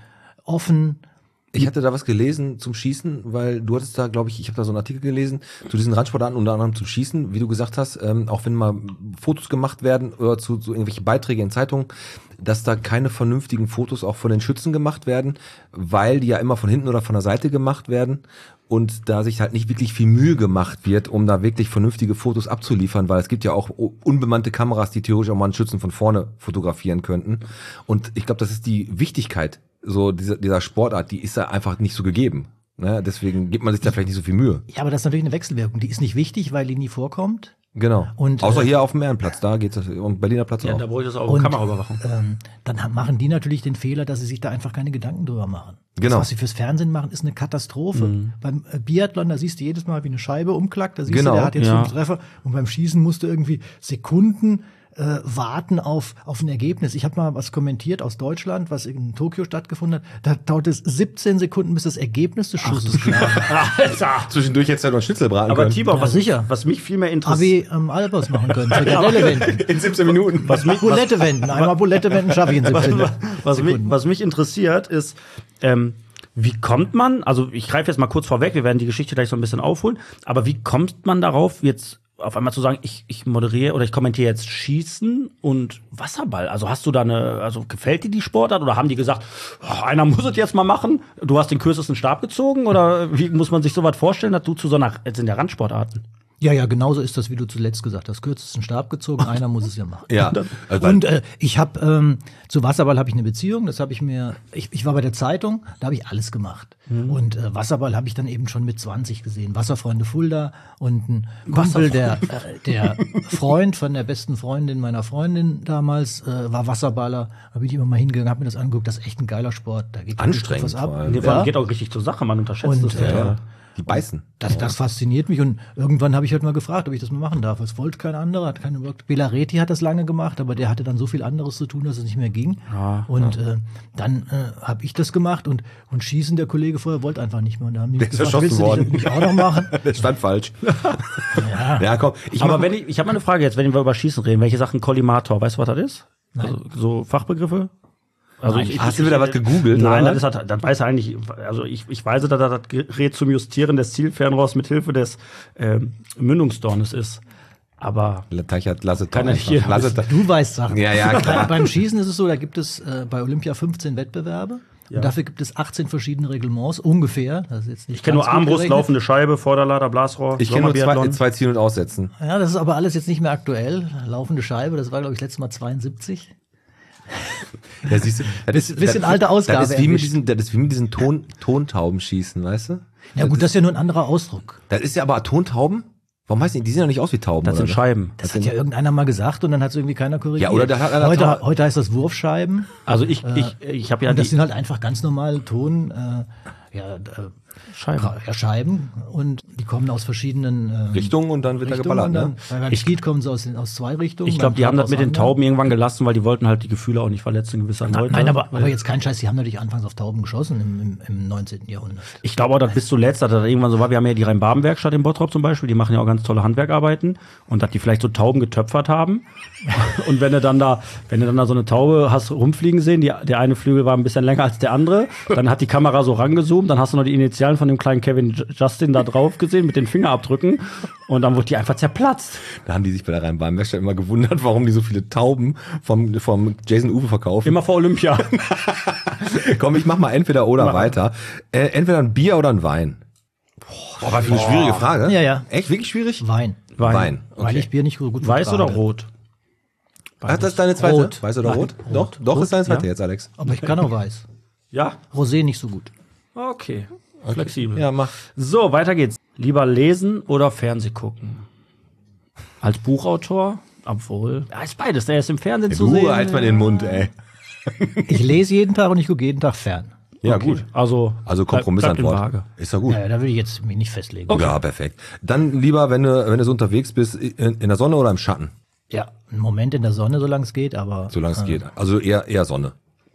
offen. Ich hatte da was gelesen zum Schießen, weil du hattest da, glaube ich habe da so einen Artikel gelesen zu diesen Randsportarten, unter anderem zum Schießen, wie du gesagt hast, auch wenn mal Fotos gemacht werden oder zu irgendwelche Beiträge in Zeitungen, dass da keine vernünftigen Fotos auch von den Schützen gemacht werden, weil die ja immer von hinten oder von der Seite gemacht werden und da sich halt nicht wirklich viel Mühe gemacht wird, um da wirklich vernünftige Fotos abzuliefern, weil es gibt ja auch unbemannte Kameras, die theoretisch auch mal einen Schützen von vorne fotografieren könnten. Und ich glaube, das ist die Wichtigkeit so dieser Sportart, die ist da einfach nicht so gegeben. Ne? Deswegen gibt man sich da vielleicht nicht so viel Mühe. Ja, aber das ist natürlich eine Wechselwirkung. Die ist nicht wichtig, weil die nie vorkommt. Genau. Und, außer hier auf dem Ehrenplatz, da geht's und Berliner Platz auch. Da brauche ich das auch Und Kameraüberwachung. dann machen die natürlich den Fehler, dass sie sich da einfach keine Gedanken drüber machen. Genau. Das, was sie fürs Fernsehen machen, ist eine Katastrophe. Beim Biathlon, da siehst du jedes Mal, wie eine Scheibe umklackt. Da siehst Genau. du, der hat jetzt Ja. 5 Treffer. Und beim Schießen musst du irgendwie Sekunden warten auf ein Ergebnis. Ich habe mal was kommentiert aus Deutschland, was in Tokio stattgefunden hat. Da dauert es 17 Sekunden, bis das Ergebnis des Schusses klar ist. Alter. Zwischendurch hättest du ja noch Schnitzel braten Aber können. Tibor, Ja, sicher. was mich viel mehr interessiert. Abi Albers machen können. Frikadelle wenden. in 17 Minuten. Bulette wenden. Einmal Bulette wenden schaffe ich in 17 Sekunden. Was mich interessiert ist, wie kommt man, also ich greife jetzt mal kurz vorweg, wir werden die Geschichte gleich so ein bisschen aufholen, aber wie kommt man darauf, jetzt auf einmal zu sagen, ich moderiere oder ich kommentiere jetzt Schießen und Wasserball? Also hast du da gefällt dir die Sportart oder haben die gesagt, einer muss es jetzt mal machen, du hast den kürzesten Stab gezogen oder wie muss man sich sowas vorstellen, dass du zu so einer, jetzt sind ja Randsportarten? Ja, genauso ist das, wie du zuletzt gesagt hast. Kürzesten Stab gezogen, einer muss es ja machen. Ja. Also, Und ich habe zu Wasserball habe ich eine Beziehung. Das habe ich mir. Ich war bei der Zeitung, da habe ich alles gemacht. Und Wasserball habe ich dann eben schon mit 20 gesehen. Wasserfreunde Fulda und ein Kumpel, der Freund von der besten Freundin meiner Freundin damals war Wasserballer. Da bin ich immer mal hingegangen, habe mir das angeguckt. Das ist echt ein geiler Sport. Da geht Anstrengend was ab. vor allem. Nee, Ja. geht auch richtig zur Sache, man unterschätzt Und, das total. die beißen. Das fasziniert mich und irgendwann habe ich halt mal gefragt, ob ich das mal machen darf. Es wollte kein anderer, hat keiner Bock. Belareti hat das lange gemacht, aber der hatte dann so viel anderes zu tun, dass es nicht mehr ging. Und dann habe ich das gemacht und Schießen, der Kollege vorher wollte einfach nicht mehr. Und da haben die Der ist gefragt, erschossen willst du worden. nicht auch noch machen? Der stand falsch. Ja, komm. Ich Aber ich habe mal eine Frage jetzt, wenn wir über Schießen reden, welche Sachen Kollimator, weißt du, was das ist? Also, so Fachbegriffe? Also Hast du wieder was gegoogelt? Nein, oder das weiß er eigentlich, also ich weiß, dass das Gerät zum Justieren des Zielfernrohrs mit Hilfe des Mündungsdornes ist. Aber Teichert, lasse Kann er nicht hier- Du weißt Sachen. Ja, ja, klar. Beim Schießen ist es so, da gibt es bei Olympia 15 Wettbewerbe. Ja. Und dafür gibt es 18 verschiedene Reglements, ungefähr. Das ist jetzt nicht ich kenne nur ganz gut Armbrust, gerechnet. laufende Scheibe, Vorderlader, Blasrohr, Ich kenne nur Sommerbiathlon. zwei Ziehen und Aussetzen. Ja, das ist aber alles jetzt nicht mehr aktuell. Laufende Scheibe, das war, glaube ich, letztes Mal 72. Ja, siehst du, Bisschen alte Ausgabe Das ist wie erwischt. mit diesen Tontauben schießen, weißt du? Ja gut, das ist ja nur ein anderer Ausdruck. Das ist ja aber Tontauben. Warum heißen die sehen ja nicht aus wie Tauben, Das sind oder? Scheiben. Das hat ja irgendeiner mal gesagt und dann hat es irgendwie keiner korrigiert. Ja, oder da hat einer heute heißt das Wurfscheiben. Also ich habe ja Und das die sind halt einfach ganz normal Scheiben und die kommen aus verschiedenen Richtungen und dann wird da Richtungen geballert, und dann, ne? Beim Skeet kommen sie aus zwei Richtungen. Ich glaube, beim die haben Trap das mit aus den anderen. Tauben irgendwann gelassen, weil die wollten halt die Gefühle auch nicht verletzen gewisser Leute. Nein, aber Weil- jetzt kein Scheiß, die haben natürlich anfangs auf Tauben geschossen im 19. Jahrhundert. Ich glaube auch, dass bis zuletzt, dass das irgendwann so war, wir haben ja die Rhein-Baben-Werkstatt in Bottrop zum Beispiel, die machen ja auch ganz tolle Handwerkarbeiten und dass die vielleicht so Tauben getöpfert haben. Und wenn du dann da so eine Taube hast rumfliegen sehen, der eine Flügel war ein bisschen länger als der andere, dann hat die Kamera so rangezoomt, dann hast du noch die Initialen von dem kleinen Kevin Justin da drauf gesehen mit den Fingerabdrücken und dann wurde die einfach zerplatzt. Da haben die sich bei der Rhein-Baden-Werkstatt immer gewundert, warum die so viele Tauben vom Jason Uwe verkaufen. Immer vor Olympia. Komm, ich mach mal entweder oder weiter. Entweder ein Bier oder ein Wein. Boah, war eine schwierige Frage. Ja, ja. Echt, wirklich schwierig? Wein. Wein. Weil ich Bier nicht so gut Weiß oder vertrage. rot? Ach, das ist deine zweite? Rot. Weiß oder Nein, rot? rot. Doch, ist deine zweite ja. jetzt, Alex. Aber ich kann auch weiß. Ja? Rosé nicht so gut. Okay. Flexibel. Ja, mach. So, weiter geht's. Lieber lesen oder Fernseh gucken? Als Buchautor? Obwohl, ja, ist beides. Der ist im Fernsehen zu sehen. halt mal den Mund, ey. Ich lese jeden Tag und ich gucke jeden Tag fern. Ja, Okay. gut. Also Also bleibt in Kompromissantwort. Waage. Ist doch gut. Ja, da würde ich jetzt mich nicht festlegen. Ja, perfekt. Dann lieber, wenn du so unterwegs bist, in der Sonne oder im Schatten, Ja, einen Moment in der Sonne, solange es geht, aber solange es geht. Also eher Sonne.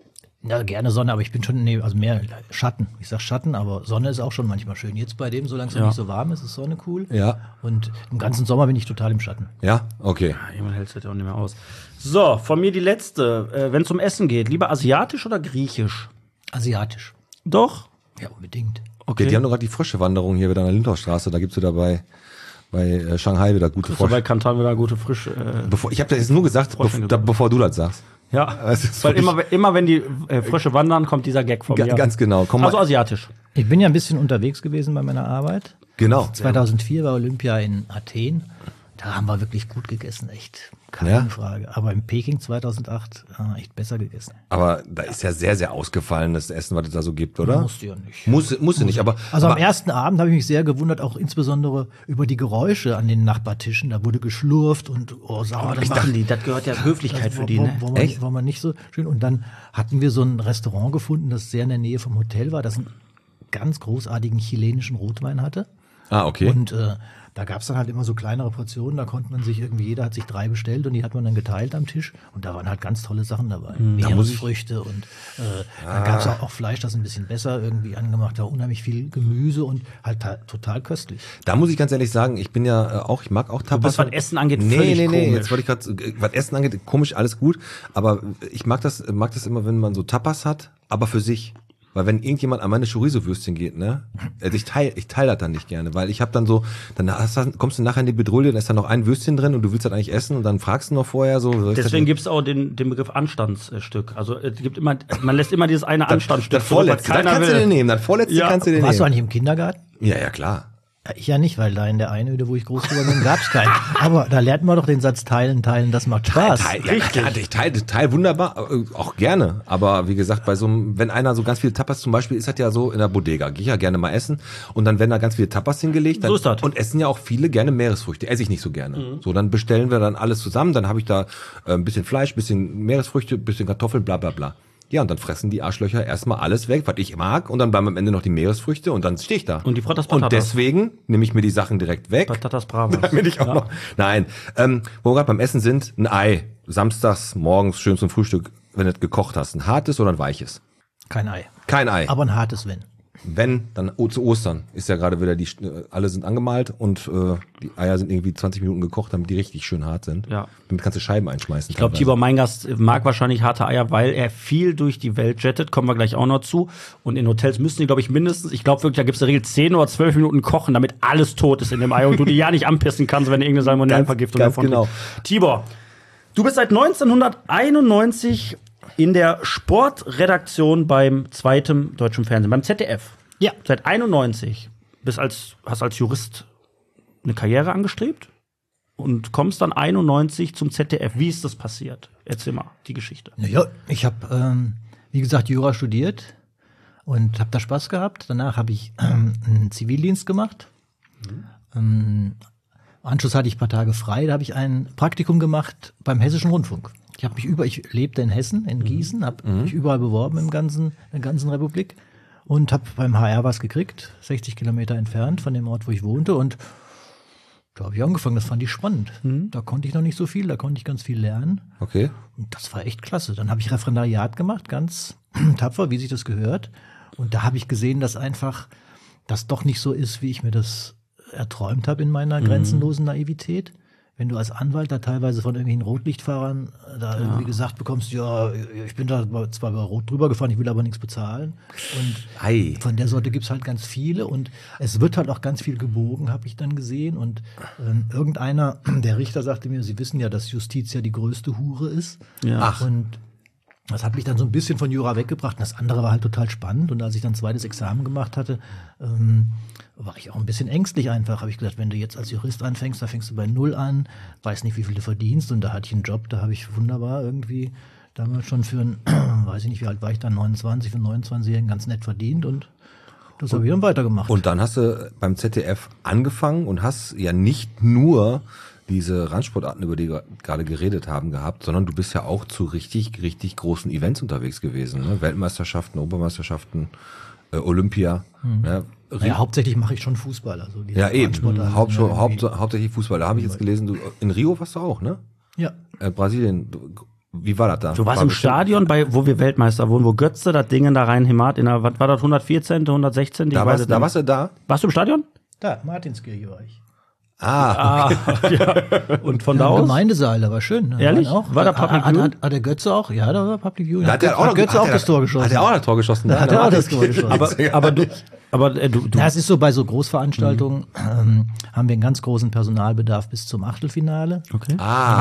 ja, gerne Sonne, aber ich bin schon, also mehr Schatten. Ich sag Schatten, aber Sonne ist auch schon manchmal schön. Jetzt bei dem, solange es noch nicht so warm ist, ist Sonne cool. Ja. Und im ganzen Sommer bin ich total im Schatten. Ja, okay. Jemand hält es ja auch nicht mehr aus. So, von mir die letzte. Wenn es um Essen geht, lieber asiatisch oder griechisch? Asiatisch. Doch. Ja, unbedingt. Okay. Die haben doch gerade die frische Wanderung hier wieder an der Lindaustraße. Da gibt's wieder bei Shanghai wieder gute so bei Frische. Kantan wieder gute Frische. Ich habe das jetzt nur gesagt, bevor du das sagst. Ja, Das ist weil wirklich- immer wenn die Frische wandern, kommt dieser Gag von mir. Ganz genau. Komm mal. Also asiatisch. Ich bin ja ein bisschen unterwegs gewesen bei meiner Arbeit. Genau. 2004 war Olympia in Athen. Da haben wir wirklich gut gegessen, echt. Keine Ja? Frage. Aber in Peking 2008 echt besser gegessen. Aber da ist ja sehr, sehr ausgefallenes Essen, was es da so gibt, oder? Musste ja nicht. Musste nicht, aber. Also aber, am ersten Abend habe ich mich sehr gewundert, auch insbesondere über die Geräusche an den Nachbartischen. Da wurde geschlurft und sauer. Das machen die, das gehört ja Höflichkeit für die, ne? Echt? War man nicht so schön. Und dann hatten wir so ein Restaurant gefunden, das sehr in der Nähe vom Hotel war, das einen ganz großartigen chilenischen Rotwein hatte. okay. Und da gab es dann halt immer so kleinere Portionen, da konnte man sich irgendwie, jeder hat sich 3 bestellt und die hat man dann geteilt am Tisch und da waren halt ganz tolle Sachen dabei. Meeresfrüchte und dann gab es auch Fleisch, das ein bisschen besser irgendwie angemacht war, unheimlich viel Gemüse und halt total köstlich. Da muss ich ganz ehrlich sagen, ich bin ja auch, ich mag auch Tapas. bist, was Essen angeht, nee, völlig komisch. Jetzt wollte ich gerade, was Essen angeht, komisch, alles gut. Aber ich mag das immer, wenn man so Tapas hat, aber für sich. Weil wenn irgendjemand an meine Chorizo-Würstchen geht, ne, ich teile das dann nicht gerne, weil ich habe dann so, kommst du nachher in die Bedrulle, dann ist da noch ein Würstchen drin und du willst das eigentlich essen und dann fragst du noch vorher so. soll ich Deswegen das- gibt es auch den Begriff Anstandsstück. Also es gibt immer, man lässt immer dieses eine Anstandsstück. Das vorletzte, was das keiner kannst du will. dir nehmen, das vorletzte Ja. kannst du dir Warst du nehmen. eigentlich im Kindergarten? Ja, klar. Ja, ich ja nicht, weil da in der Einöde, wo ich groß geworden bin, gab es keinen. Aber da lernt man doch den Satz teilen, das macht Spaß. Ich teile wunderbar, auch gerne. Aber wie gesagt, bei so einem, wenn einer so ganz viele Tapas zum Beispiel, ist das ja so in der Bodega, gehe ich ja gerne mal essen. Und dann werden da ganz viele Tapas hingelegt. Dann, So ist das. Und essen ja auch viele gerne Meeresfrüchte. Esse ich nicht so gerne. So, dann bestellen wir dann alles zusammen. Dann habe ich da ein bisschen Fleisch, bisschen Meeresfrüchte, bisschen Kartoffeln, bla bla bla. Ja, und dann fressen die Arschlöcher erstmal alles weg, was ich mag. Und dann bleiben am Ende noch die Meeresfrüchte und dann stehe ich da. Und die Patatas. Und deswegen nehme ich mir die Sachen direkt weg. Patatas Bravas. Damit ich auch noch. Nein, wo wir gerade beim Essen sind, ein Ei. Samstags morgens schön zum Frühstück, wenn du es gekocht hast. Ein hartes oder ein weiches? Kein Ei. Kein Ei. Aber ein hartes Wenn. wenn, dann zu Ostern ist ja gerade wieder alle sind angemalt und die Eier sind irgendwie 20 Minuten gekocht, damit die richtig schön hart sind. Ja. Damit kannst du Scheiben einschmeißen. Ich glaube, Tibor Meingast mag wahrscheinlich harte Eier, weil er viel durch die Welt jettet, kommen wir gleich auch noch zu. Und in Hotels müssen die, glaube ich, mindestens, ich glaube wirklich, da gibt es eine Regel, 10 oder 12 Minuten kochen, damit alles tot ist in dem Ei und du die ja nicht anpissen kannst, wenn irgendeine Salmonellenvergiftung davon genau. liegt. Tibor, du bist seit 1991 in der Sportredaktion beim zweiten deutschen Fernsehen, beim ZDF. Ja. Seit 91 hast als Jurist eine Karriere angestrebt und kommst dann 91 zum ZDF. Wie ist das passiert? Erzähl mal die Geschichte. Naja, ich habe, wie gesagt, Jura studiert und habe da Spaß gehabt. Danach habe ich einen Zivildienst gemacht. Im Anschluss hatte ich ein paar Tage frei. Da habe ich ein Praktikum gemacht beim Hessischen Rundfunk. Ich lebte in Hessen, in Gießen, habe mich überall beworben in der ganzen Republik und habe beim HR was gekriegt, 60 Kilometer entfernt von dem Ort, wo ich wohnte. Und da habe ich angefangen, das fand ich spannend. Da konnte ich noch nicht so viel, da konnte ich ganz viel lernen. Okay. Und das war echt klasse. Dann habe ich Referendariat gemacht, ganz tapfer, wie sich das gehört. Und da habe ich gesehen, dass einfach das doch nicht so ist, wie ich mir das erträumt habe in meiner grenzenlosen Naivität. Wenn du als Anwalt da teilweise von irgendwelchen Rotlichtfahrern da irgendwie gesagt bekommst, ja, ich bin da zwar bei Rot drüber gefahren, ich will aber nichts bezahlen. Und von der Sorte gibt's halt ganz viele und es wird halt auch ganz viel gebogen, habe ich dann gesehen. Und irgendeiner, der Richter sagte mir, Sie wissen ja, dass Justiz ja die größte Hure ist. Ja. Ach. Und das hat mich dann so ein bisschen von Jura weggebracht. Und das andere war halt total spannend. Und als ich dann zweites Examen gemacht hatte, war ich auch ein bisschen ängstlich einfach. Habe ich gedacht, wenn du jetzt als Jurist anfängst, da fängst du bei Null an, weiß nicht, wie viel du verdienst. Und da hatte ich einen Job, da habe ich wunderbar irgendwie damals schon für einen, weiß ich nicht, wie alt war ich dann, 29, für einen 29-Jährigen ganz nett verdient. Und das habe ich dann weitergemacht. Und dann hast du beim ZDF angefangen und hast ja nicht nur diese Randsportarten, über die wir gerade geredet haben, gehabt, sondern du bist ja auch zu richtig großen Events unterwegs gewesen. Ne? Weltmeisterschaften, Obermeisterschaften, Olympia. Ne? Ja, hauptsächlich mache ich schon Fußball. Also diese Ja, eben. Randsportarten Hauptsächlich Fußball. Da habe ich jetzt gelesen, du in Rio warst du auch, ne? Ja. Brasilien. Wie war das da? Du warst War im bestimmt- Stadion, wo wir Weltmeister wurden, wo Götze das Ding da rein himmert, was war das, 114., 116.? Da warst du da? Warst du im Stadion? Da, Martinskirche war ich. Ah, Und von da Im aus? Gemeindesaal, da war schön. Da Ehrlich? waren auch. War da Public View? Hat der Götze auch? Ja, da war Public View. Da hat er auch noch Götze hat auch er- das Tor geschossen. Hat er auch das Tor geschossen? Da hat er auch das Tor geschossen. Aber du Ja, es ist so, bei so Großveranstaltungen haben wir einen ganz großen Personalbedarf bis zum Achtelfinale. okay.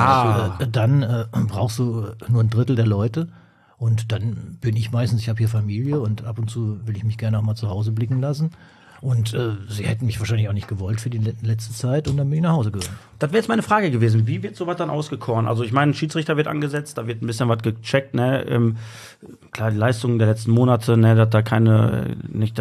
Dann brauchst du nur ein Drittel der Leute. Und dann bin ich meistens, ich habe hier Familie und ab und zu will ich mich gerne auch mal zu Hause blicken lassen. Und sie hätten mich wahrscheinlich auch nicht gewollt für die letzte Zeit und dann bin ich nach Hause gegangen. Das wäre jetzt meine Frage gewesen. Wie wird sowas dann ausgekoren? Also ich meine, ein Schiedsrichter wird angesetzt, da wird ein bisschen was gecheckt, ne? Klar, die Leistungen der letzten Monate, ne, dass da keine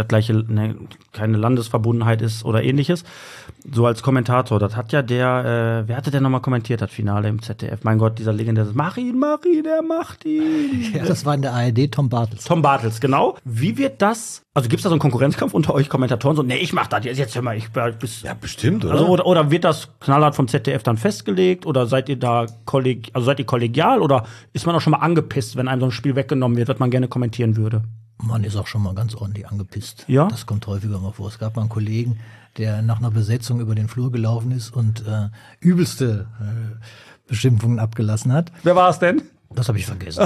Landesverbundenheit ist oder ähnliches. So als Kommentator, das hat ja wer hatte denn nochmal kommentiert, das Finale im ZDF? Mein Gott, dieser legendäre, mach ihn, der macht ihn. Ja, das war in der ARD Tom Bartels. Tom Bartels, genau. Wie wird das, also gibt es da so einen Konkurrenzkampf unter euch Kommentatoren? So, nee, ich mach das jetzt hör mal, ja, bestimmt, oder? also, oder wird das knallhart vom ZDF dann festgelegt? Oder seid ihr da seid ihr kollegial? Oder ist man auch schon mal angepisst, wenn einem so ein Spiel weggenommen wird, was man gerne kommentieren würde? Man ist auch schon mal ganz ordentlich angepisst. Ja? Das kommt häufiger mal vor. Es gab mal einen Kollegen, der nach einer Besetzung über den Flur gelaufen ist und übelste Beschimpfungen abgelassen hat. Wer war es denn? Das habe ich vergessen.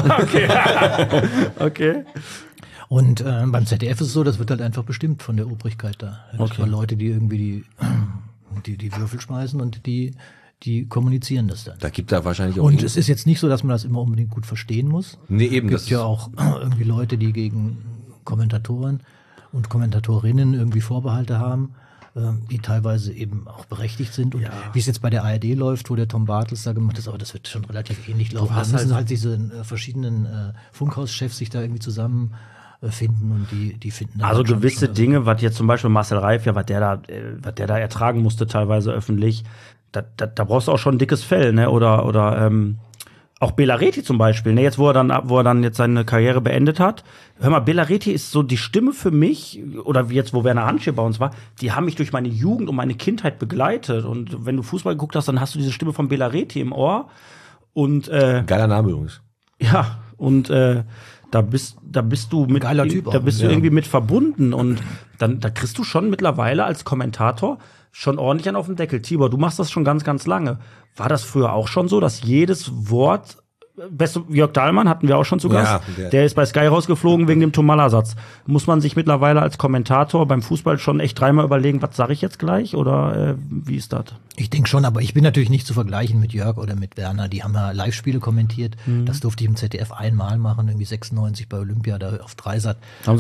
Okay. Und beim ZDF ist es so, das wird halt einfach bestimmt von der Obrigkeit da. Es gibt Leute, die irgendwie die Würfel schmeißen und die kommunizieren das dann. Da gibt da wahrscheinlich auch. Und es ist jetzt nicht so, dass man das immer unbedingt gut verstehen muss. Nee, eben. Es gibt ja auch irgendwie Leute, die gegen Kommentatoren und Kommentatorinnen irgendwie Vorbehalte haben, die teilweise eben auch berechtigt sind. Und wie es jetzt bei der ARD läuft, wo der Tom Bartels da gemacht ist, aber das wird schon relativ ähnlich laufen. Da müssen halt diese verschiedenen Funkhauschefs sich da irgendwie zusammenfinden und die finden dann Also schon gewisse schon Dinge, was jetzt zum Beispiel Marcel Reif, ja, was der da ertragen musste, teilweise öffentlich, da brauchst du auch schon ein dickes Fell, ne? Oder auch Bela Reti zum Beispiel, ne? Jetzt, wo er dann jetzt seine Karriere beendet hat. Hör mal, Bela Reti ist so die Stimme für mich, oder wie jetzt, wo Werner Hanschel bei uns war, die haben mich durch meine Jugend und meine Kindheit begleitet. Und wenn du Fußball geguckt hast, dann hast du diese Stimme von Bela Reti im Ohr. Und Geiler Name übrigens. ja, und Da bist du mit, Geiler Typ da auch. bist du irgendwie mit verbunden und dann, da kriegst du schon mittlerweile als Kommentator schon ordentlich einen auf den Deckel. Tibor, du machst das schon ganz, ganz lange. War das früher auch schon so, dass jedes Wort, Jörg Dahlmann hatten wir auch schon zu Gast, Ja, der ist bei Sky rausgeflogen wegen dem Tomalla-Satz. Muss man sich mittlerweile als Kommentator beim Fußball schon echt dreimal überlegen, was sage ich jetzt gleich oder wie ist das? Ich denke schon, aber ich bin natürlich nicht zu vergleichen mit Jörg oder mit Werner. Die haben ja Live-Spiele kommentiert. Das durfte ich im ZDF einmal machen, irgendwie 96 bei Olympia, da auf Dreisat. Da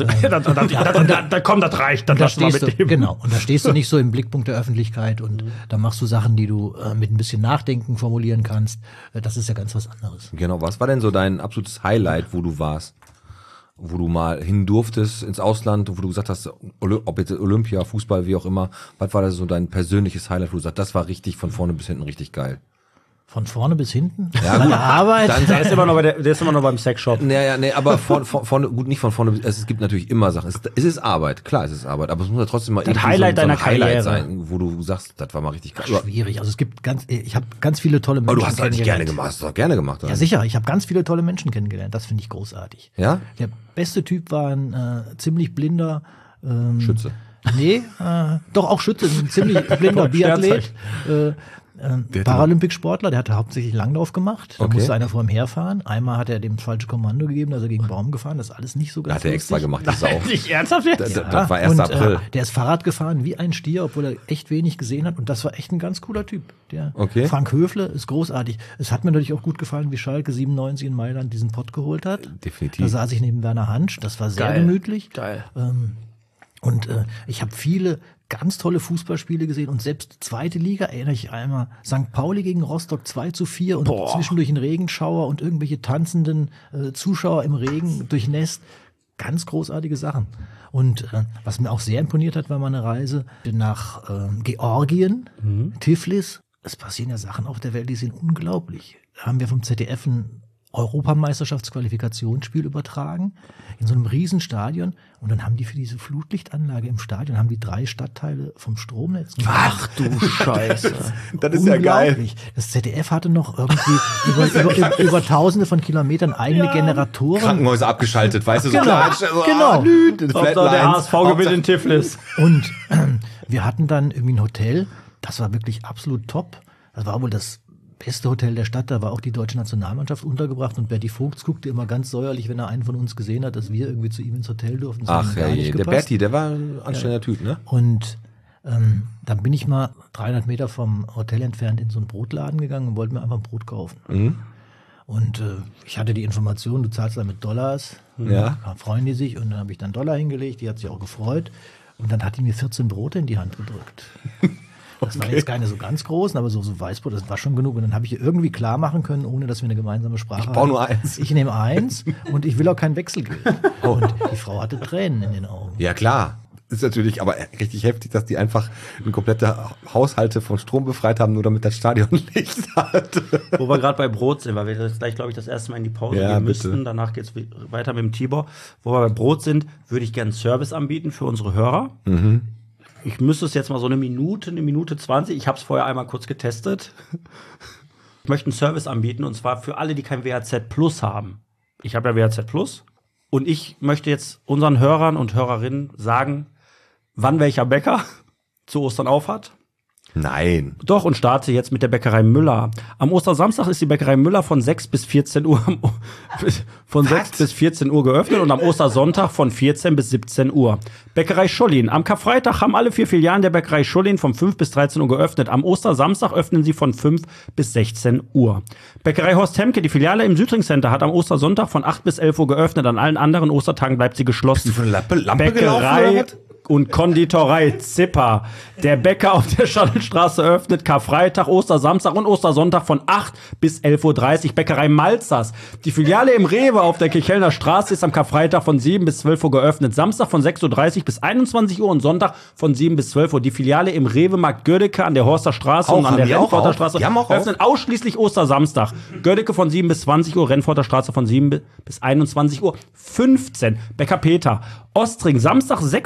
komm, das reicht, dann Da lass mal stehst mit du, dem. genau, und da stehst du nicht so im Blickpunkt der Öffentlichkeit und da machst du Sachen, die du mit ein bisschen Nachdenken formulieren kannst. Das ist ja ganz was anderes. Genau, was war denn so dein absolutes Highlight, wo du warst? Wo du mal hin durftest ins Ausland, wo du gesagt hast, ob jetzt Olympia, Fußball, wie auch immer, was war da so dein persönliches Highlight, wo du sagst, das war richtig von vorne bis hinten richtig geil? Von vorne bis hinten? Ja, gut. Arbeit? Der ist immer noch beim Sexshop. Nee, aber vorne, gut, nicht von vorne, es gibt natürlich immer Sachen. Es ist Arbeit, klar, es ist Arbeit, aber es muss ja trotzdem mal Das irgendwie Highlight so ein deiner Highlight Karriere. sein, wo du sagst, das war mal richtig geil. Schwierig. Also es gibt ich habe ganz viele tolle Menschen Aber du hast halt nicht gerne kennengelernt. gemacht, hast du doch gerne gemacht. Ja, sicher. Ich habe ganz viele tolle Menschen kennengelernt. Das finde ich großartig. Ja? Der beste Typ war ein ziemlich blinder Schütze. Nee, doch auch Schütze, ein ziemlich blinder Biathlet. Paralympic-Sportler, der hatte hauptsächlich Langlauf gemacht. Da Okay. musste einer vor ihm herfahren. Einmal hat er dem falsche Kommando gegeben, da ist er gegen einen Baum gefahren. Das ist alles nicht so ganz Hat er extra lustig. gemacht, die Sau. Nicht ernsthaft jetzt? Das war 1. Und, April. Der ist Fahrrad gefahren wie ein Stier, obwohl er echt wenig gesehen hat. Und das war echt ein ganz cooler Typ. Der Okay. Frank Höfle ist großartig. Es hat mir natürlich auch gut gefallen, wie Schalke 97 in Mailand diesen Pott geholt hat. Definitiv. Da saß ich neben Werner Hansch. Das war sehr Geil. gemütlich. Geil. Und ich habe viele ganz tolle Fußballspiele gesehen und selbst zweite Liga erinnere ich einmal. St. Pauli gegen Rostock 2:4 und zwischendurch ein Regenschauer und irgendwelche tanzenden Zuschauer im Regen durchnässt. Ganz großartige Sachen. Und was mir auch sehr imponiert hat, war mal eine Reise nach Georgien, Tiflis. Es passieren ja Sachen auf der Welt, die sind unglaublich. Da haben wir vom ZDF ein Europameisterschaftsqualifikationsspiel übertragen in so einem Riesenstadion und dann haben die für diese Flutlichtanlage im Stadion haben die 3 Stadtteile vom Stromnetz gemacht. Ach du Scheiße. Das ist ja geil. Unglaublich. Das ZDF hatte noch irgendwie über Tausende von Kilometern eigene Generatoren Krankenhäuser abgeschaltet, weißt du, so Genau, klar, genau. Hauptsache der HSV gewinnt in Tiflis. und wir hatten dann irgendwie ein Hotel, das war wirklich absolut top. Das war wohl das beste Hotel der Stadt, da war auch die deutsche Nationalmannschaft untergebracht und Berti Vogts guckte immer ganz säuerlich, wenn er einen von uns gesehen hat, dass wir irgendwie zu ihm ins Hotel durften. Das hat Ach ihm gar ja, nicht der gepasst. Berti, der war ein anständiger Typ, ne? Und dann bin ich mal 300 Meter vom Hotel entfernt in so einen Brotladen gegangen und wollte mir einfach ein Brot kaufen. Und ich hatte die Information, du zahlst da mit Dollars. Ja. Da freuen die sich und dann habe ich dann Dollar hingelegt, die hat sich auch gefreut. Und dann hat die mir 14 Brote in die Hand gedrückt. Das waren jetzt keine so ganz großen, aber so Weißbrot, das war schon genug. Und dann habe ich ihr irgendwie klar machen können, ohne dass wir eine gemeinsame Sprache haben. brauch nur eins. Ich nehme eins und ich will auch kein Wechselgeld. Und die Frau hatte Tränen in den Augen. Ja, klar. Ist natürlich aber richtig heftig, dass die einfach eine komplette Haushalte von Strom befreit haben, nur damit das Stadion Licht hat. Wo wir gerade bei Brot sind, weil wir jetzt gleich, glaube ich, das erste Mal in die Pause Ja, gehen bitte. müssten. Danach geht's weiter mit dem Tibor. Wo wir bei Brot sind, würde ich gerne einen Service anbieten für unsere Hörer. Ich müsste es jetzt mal so eine Minute 20. Ich habe es vorher einmal kurz getestet. Ich möchte einen Service anbieten und zwar für alle, die kein WHZ Plus haben. Ich habe ja WHZ Plus und ich möchte jetzt unseren Hörern und Hörerinnen sagen, wann welcher Bäcker zu Ostern auf hat. Nein. Doch, und starte jetzt mit der Bäckerei Müller. Am Ostersamstag ist die Bäckerei Müller von 6 bis 14 Uhr bis 14 Uhr geöffnet und am Ostersonntag von 14 bis 17 Uhr. Bäckerei Schullin. Am Karfreitag haben alle 4 Filialen der Bäckerei Schullin von 5 bis 13 Uhr geöffnet. Am Ostersamstag öffnen sie von 5 bis 16 Uhr. Bäckerei Horst Hemke, die Filiale im Südring Center, hat am Ostersonntag von 8 bis 11 Uhr geöffnet. An allen anderen Ostertagen bleibt sie geschlossen. Bist du von der Lampe gelaufen, oder Bäckerei was? und Konditorei Zipper. Der Bäcker auf der Schattenstraße öffnet Karfreitag, Ostersamstag und Ostersonntag von 8 bis 11:30 Uhr. Bäckerei Malzers. Die Filiale im Rewe auf der Kirchhellner Straße ist am Karfreitag von 7 bis 12 Uhr geöffnet. Samstag von 6:30 Uhr bis 21 Uhr und Sonntag von 7 bis 12 Uhr. Die Filiale im Rewe-Markt Gödecke an der Horster Straße Auch, und an haben der die auch Rennforter auf? Straße Die haben auch auf? öffnen ausschließlich Ostersamstag. Gödecke von 7 bis 20 Uhr, Rennforter Straße von 7 bis 21 Uhr. 15. Bäcker Peter. Ostring, Samstag 6 bis 13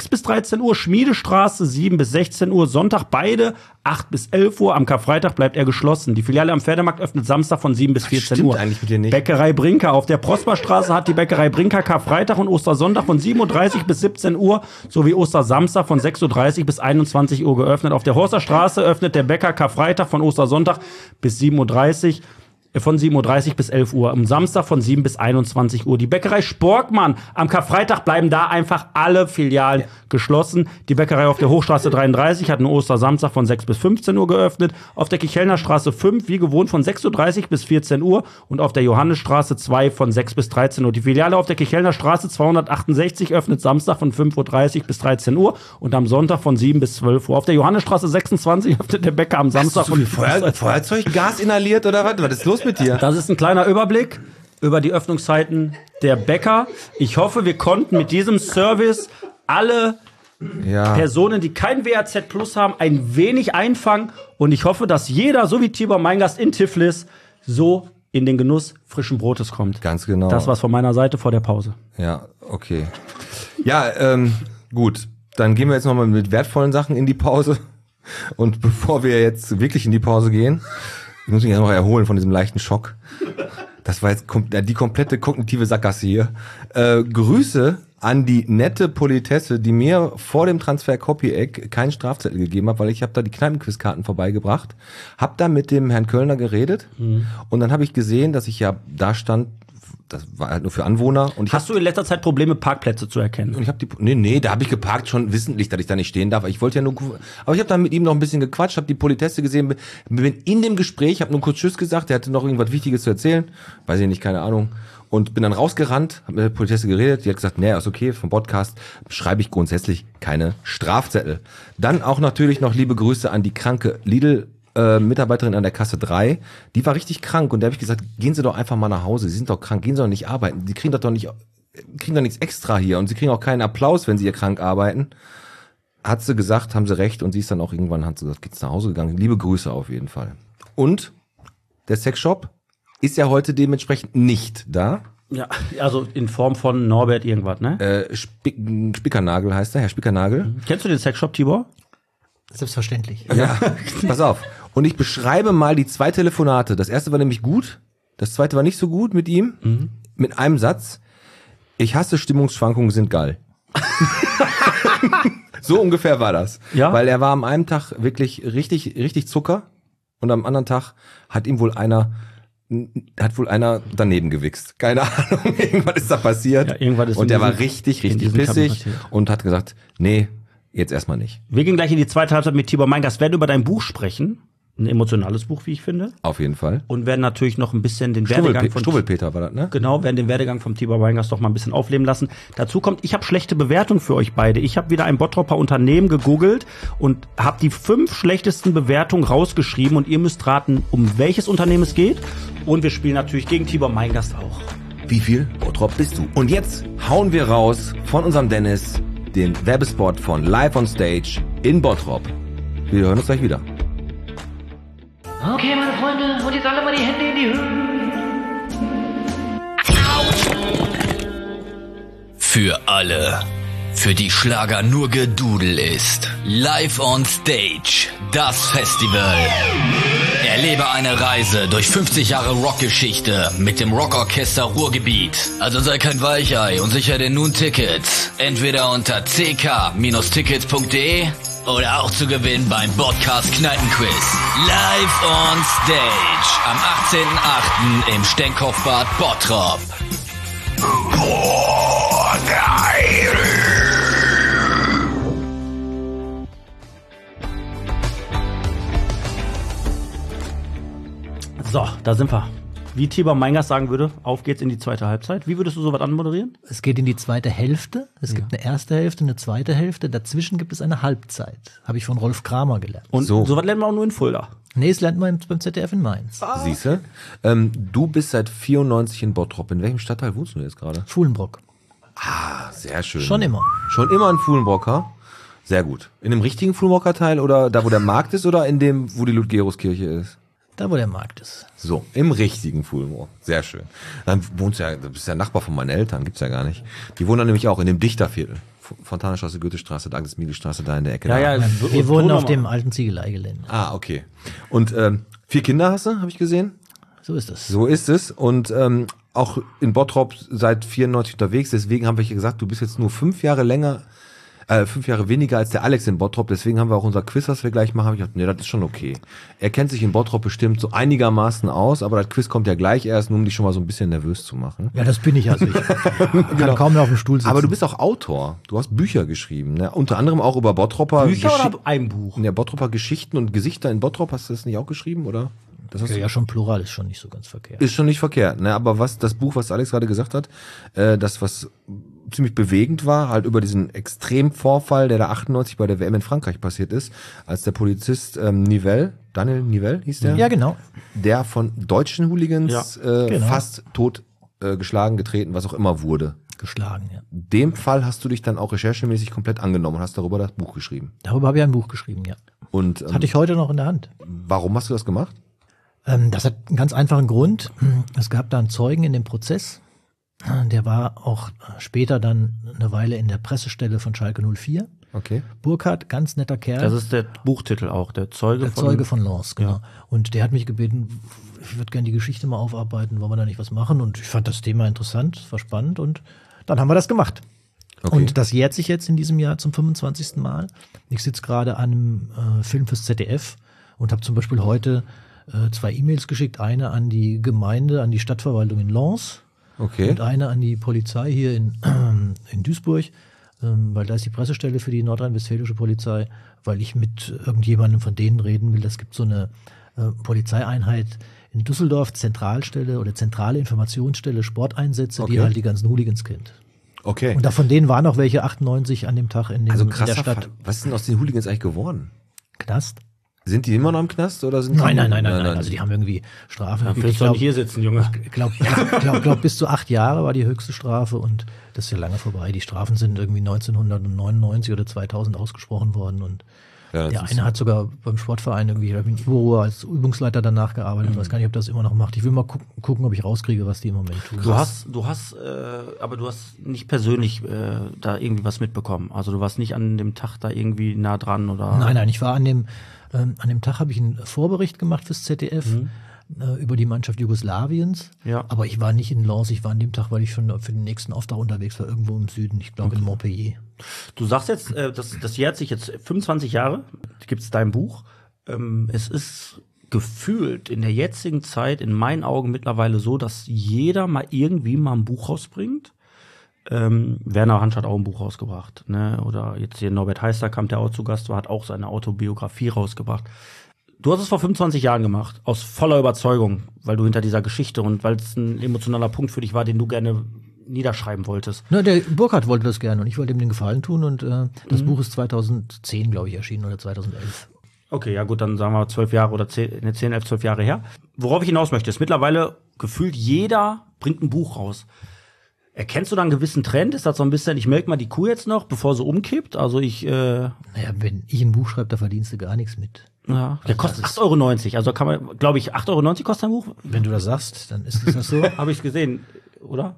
13 Uhr, Schmiedestraße 7 bis 16 Uhr, Sonntag beide 8 bis 11 Uhr, am Karfreitag bleibt er geschlossen. Die Filiale am Pferdemarkt öffnet Samstag von 7 bis 14 stimmt Uhr. eigentlich mit dir nicht. Bäckerei Brinker. Auf der Prosperstraße hat die Bäckerei Brinker Karfreitag und Ostersonntag von 7:30 Uhr bis 17 Uhr sowie Ostersamstag von 6:30 Uhr bis 21 Uhr geöffnet. Auf der Horster öffnet der Bäcker Karfreitag von Ostersonntag bis 7:30 Uhr. Von 7:30 Uhr bis 11 Uhr. Am Samstag von 7 bis 21 Uhr. Die Bäckerei Sporkmann. Am Karfreitag bleiben da einfach alle Filialen geschlossen. Die Bäckerei auf der Hochstraße 33 hat einen Ostersamstag von 6 bis 15 Uhr geöffnet. Auf der Kichelner Straße 5, wie gewohnt, von 6:30 Uhr bis 14 Uhr. Und auf der Johannesstraße 2 von 6 bis 13 Uhr. Die Filiale auf der Kichelner Straße 268 öffnet Samstag von 5:30 Uhr bis 13 Uhr. Und am Sonntag von 7 bis 12 Uhr. Auf der Johannesstraße 26 öffnet der Bäcker am Samstag von Feuerzeuggas inhaliert oder was? Was ist los mit dir? Das ist ein kleiner Überblick über die Öffnungszeiten der Bäcker. Ich hoffe, wir konnten mit diesem Service alle Personen, die kein WAZ Plus haben, ein wenig einfangen. Und ich hoffe, dass jeder, so wie Tibor Meingast in Tiflis, so in den Genuss frischen Brotes kommt. Ganz genau. Das war's von meiner Seite vor der Pause. Ja, okay. Ja, gut. Dann gehen wir jetzt nochmal mit wertvollen Sachen in die Pause. Und bevor wir jetzt wirklich in die Pause gehen, ich muss mich ja noch erholen von diesem leichten Schock. Das war jetzt die komplette kognitive Sackgasse hier. Grüße an die nette Politesse, die mir vor dem Transfer Copy-Egg keinen Strafzettel gegeben hat, weil ich habe da die Kneipenquizkarten vorbeigebracht, habe da mit dem Herrn Kölner geredet und dann habe ich gesehen, dass ich ja da stand, das war halt nur für Anwohner. Und Hast du in letzter Zeit Probleme, Parkplätze zu erkennen? Und ich habe da habe ich geparkt schon wissentlich, dass ich da nicht stehen darf. Ich wollte ja nur, aber ich habe dann mit ihm noch ein bisschen gequatscht, habe die Politesse gesehen, bin in dem Gespräch, habe nur kurz Tschüss gesagt, der hatte noch irgendwas Wichtiges zu erzählen, weiß ich nicht, keine Ahnung. Und bin dann rausgerannt, habe mit der Politesse geredet, die hat gesagt, nee, ist okay, vom Podcast schreibe ich grundsätzlich keine Strafzettel. Dann auch natürlich noch liebe Grüße an die kranke Lidl Mitarbeiterin an der Kasse 3, die war richtig krank und da habe ich gesagt, gehen Sie doch einfach mal nach Hause, Sie sind doch krank, gehen Sie doch nicht arbeiten, Sie kriegen doch nichts extra hier und Sie kriegen auch keinen Applaus, wenn Sie hier krank arbeiten. Hat sie gesagt, haben Sie recht und sie ist dann auch irgendwann, hat sie gesagt, geht's nach Hause gegangen. Liebe Grüße auf jeden Fall. Und der Sexshop ist ja heute dementsprechend nicht da. Ja, also in Form von Norbert irgendwas, ne? Spickernagel heißt er, Herr Spickernagel. Kennst du den Sexshop, Tibor? Selbstverständlich. Ja, pass auf. Und ich beschreibe mal die 2 Telefonate. Das erste war nämlich gut, das zweite war nicht so gut mit ihm. Mit einem Satz: Ich hasse Stimmungsschwankungen, sind geil. So ungefähr war das. Ja? Weil er war am einen Tag wirklich richtig Zucker und am anderen Tag hat wohl einer daneben gewichst. Keine Ahnung, irgendwas ist da passiert. Ja, irgendwas ist und in der war diesem- richtig in diesem Kampf pissig passiert. und hat gesagt, nee, jetzt erstmal nicht. Wir gehen gleich in die zweite Halbzeit mit Tibor Meingast, werden über dein Buch sprechen. Ein emotionales Buch, wie ich finde. Auf jeden Fall. Und werden natürlich noch ein bisschen den Werdegang von Struwwelpeter war das, ne? Genau, werden den Werdegang vom Tibor Meingast noch mal ein bisschen aufleben lassen. Dazu kommt, ich habe schlechte Bewertungen für euch beide. Ich habe wieder ein Bottropper Unternehmen gegoogelt und habe die 5 schlechtesten Bewertungen rausgeschrieben und ihr müsst raten, um welches Unternehmen es geht. Und wir spielen natürlich gegen Tibor Meingast auch. Wie viel Bottrop bist du? Und jetzt hauen wir raus von unserem Dennis den Werbespot von Live on Stage in Bottrop. Wir hören uns gleich wieder. Okay, meine Freunde, und jetzt alle mal die Hände in die Höhe. Für alle, für die Schlager nur Gedudel ist. Live on Stage, das Festival. Erlebe eine Reise durch 50 Jahre Rockgeschichte mit dem Rockorchester Ruhrgebiet. Also sei kein Weichei und sichere dir nun Tickets. Entweder unter ck-tickets.de oder auch zu gewinnen beim Podcast Kneipenquiz. Live on Stage am 18.08. im Stenkopfbad Bottrop. So, da sind wir. Wie Tibor Meingast sagen würde, auf geht's in die zweite Halbzeit. Wie würdest du sowas anmoderieren? Es geht in die zweite Hälfte. Es gibt eine erste Hälfte, eine zweite Hälfte. Dazwischen gibt es eine Halbzeit. Habe ich von Rolf Kramer gelernt. Und So. sowas lernen wir auch nur in Fulda. Nee, es lernt man beim ZDF in Mainz. Siehste? Du bist seit 94 in Bottrop. In welchem Stadtteil wohnst du jetzt gerade? Fuhlenbrock. Sehr schön. Schon immer. Schon immer ein Fuhlenbrocker? Sehr gut. In dem richtigen Fuhlenbrocker Teil oder da, wo der Markt ist oder in dem, wo die Ludgerus-Kirche ist? Da, wo der Markt ist. So, im richtigen Fuhlenbrock. Sehr schön. Dann wohnst du ja, du bist ja Nachbar von meinen Eltern, gibt's ja gar nicht. Die wohnen dann nämlich auch in dem Dichterviertel Fontanestraße, Goethestraße, Agnes-Miegel-Straße, da in der Ecke. Ja, da. ja, Wir wohnen auf dem alten Ziegeleigelände. Ah, okay. Und 4 Kinder hast du, habe ich gesehen? So ist es. So ist es. Und auch in Bottrop seit 94 unterwegs. Deswegen haben wir hier gesagt, du bist jetzt nur 5 Jahre weniger als der Alex in Bottrop. Deswegen haben wir auch unser Quiz, was wir gleich machen. Hab ich gedacht, nee, das ist schon okay. Er kennt sich in Bottrop bestimmt so einigermaßen aus, aber das Quiz kommt ja gleich erst, nur um dich schon mal so ein bisschen nervös zu machen. Ja, das bin ich also. Ich kann kaum mehr auf dem Stuhl sitzen. Aber du bist auch Autor. Du hast Bücher geschrieben, ne? Unter anderem auch über Bottropper. Bücher oder ein Buch? Ja, Bottropper Geschichten und Gesichter in Bottrop. Hast du das nicht auch geschrieben, oder? Das hast ja, schon plural ist schon nicht so ganz verkehrt. Ist schon nicht verkehrt, ne? Aber das Buch, was Alex gerade gesagt hat, das, was ziemlich bewegend war, halt über diesen Extremvorfall, der da 98 bei der WM in Frankreich passiert ist, als der Polizist Daniel Nivelle hieß der? Ja, genau. Der von deutschen Hooligans genau. fast tot geschlagen, getreten, was auch immer wurde. Geschlagen, ja. Dem Fall hast du dich dann auch recherchemäßig komplett angenommen und hast darüber das Buch geschrieben. Darüber habe ich ein Buch geschrieben, ja. Und Das hatte ich heute noch in der Hand. warum hast du das gemacht? Das hat einen ganz einfachen Grund. Es gab da einen Zeugen in dem Prozess. Der war auch später dann eine Weile in der Pressestelle von Schalke 04. Okay. Burkhardt, ganz netter Kerl. Das ist der Buchtitel auch, der Zeuge von Lens, genau. Ja. Und der hat mich gebeten, ich würde gerne die Geschichte mal aufarbeiten, wollen wir da nicht was machen? Und ich fand das Thema interessant, es war spannend und dann haben wir das gemacht. Okay. Und das jährt sich jetzt in diesem Jahr zum 25. Mal. Ich sitze gerade an einem Film fürs ZDF und habe zum Beispiel heute 2 E-Mails geschickt. Eine an die Gemeinde, an die Stadtverwaltung in Lens. Okay. Und eine an die Polizei hier in Duisburg, weil da ist die Pressestelle für die nordrhein-westfälische Polizei, weil ich mit irgendjemandem von denen reden will. Es gibt so eine Polizeieinheit in Düsseldorf, Zentralstelle oder zentrale Informationsstelle, Sporteinsätze, die halt die ganzen Hooligans kennt. Okay. Und da von denen waren auch welche 98 an dem Tag in der krasser Stadt. Fall. Was ist denn aus den Hooligans eigentlich geworden? Knast? Sind die immer noch im Knast oder sind Nein. die? Also die haben irgendwie Strafen. Ja, willst du doch nicht hier sitzen, Junge. Ich glaub, bis zu 8 Jahre war die höchste Strafe und das ist ja lange vorbei. Die Strafen sind irgendwie 1999 oder 2000 ausgesprochen worden und Ja, der eine hat sogar beim Sportverein irgendwie in Ivo als Übungsleiter danach gearbeitet. Ich weiß gar nicht, ob das immer noch macht. Ich will mal gucken, ob ich rauskriege, was die im Moment tun. Aber du hast nicht persönlich da irgendwie was mitbekommen. Also du warst nicht an dem Tag da irgendwie nah dran oder? Nein, ich war an dem Tag habe ich einen Vorbericht gemacht fürs ZDF über die Mannschaft Jugoslawiens. Ja. Aber ich war nicht in Lens, ich war an dem Tag, weil ich schon für den nächsten Auftrag unterwegs war, irgendwo im Süden, ich glaube in Montpellier. Du sagst jetzt, das jährt sich jetzt 25 Jahre, gibt es dein Buch. Es ist gefühlt in der jetzigen Zeit in meinen Augen mittlerweile so, dass jeder mal irgendwie mal ein Buch rausbringt. Werner Hansch hat auch ein Buch rausgebracht, ne? Oder jetzt hier Norbert Heisterkamp, der auch zu Gast war, hat auch seine Autobiografie rausgebracht. Du hast es vor 25 Jahren gemacht, aus voller Überzeugung, weil du hinter dieser Geschichte und weil es ein emotionaler Punkt für dich war, den du gerne niederschreiben wolltest. Na, der Burkhardt wollte das gerne und ich wollte ihm den Gefallen tun und das Buch ist 2010, glaube ich, erschienen oder 2011. Okay, ja gut, dann sagen wir 12 Jahre oder 10, 11, 12 Jahre her. Worauf ich hinaus möchte, ist mittlerweile gefühlt jeder bringt ein Buch raus. Erkennst du da einen gewissen Trend? Ist das so ein bisschen, ich melke mal die Kuh jetzt noch, bevor sie umkippt? Also Naja, wenn ich ein Buch schreibe, da verdienst du gar nichts mit. Ja, der kostet 8,90 €. Also kann man, glaube ich, 8,90 € kostet ein Buch? Wenn du das sagst, dann ist das so. Habe ich gesehen, oder?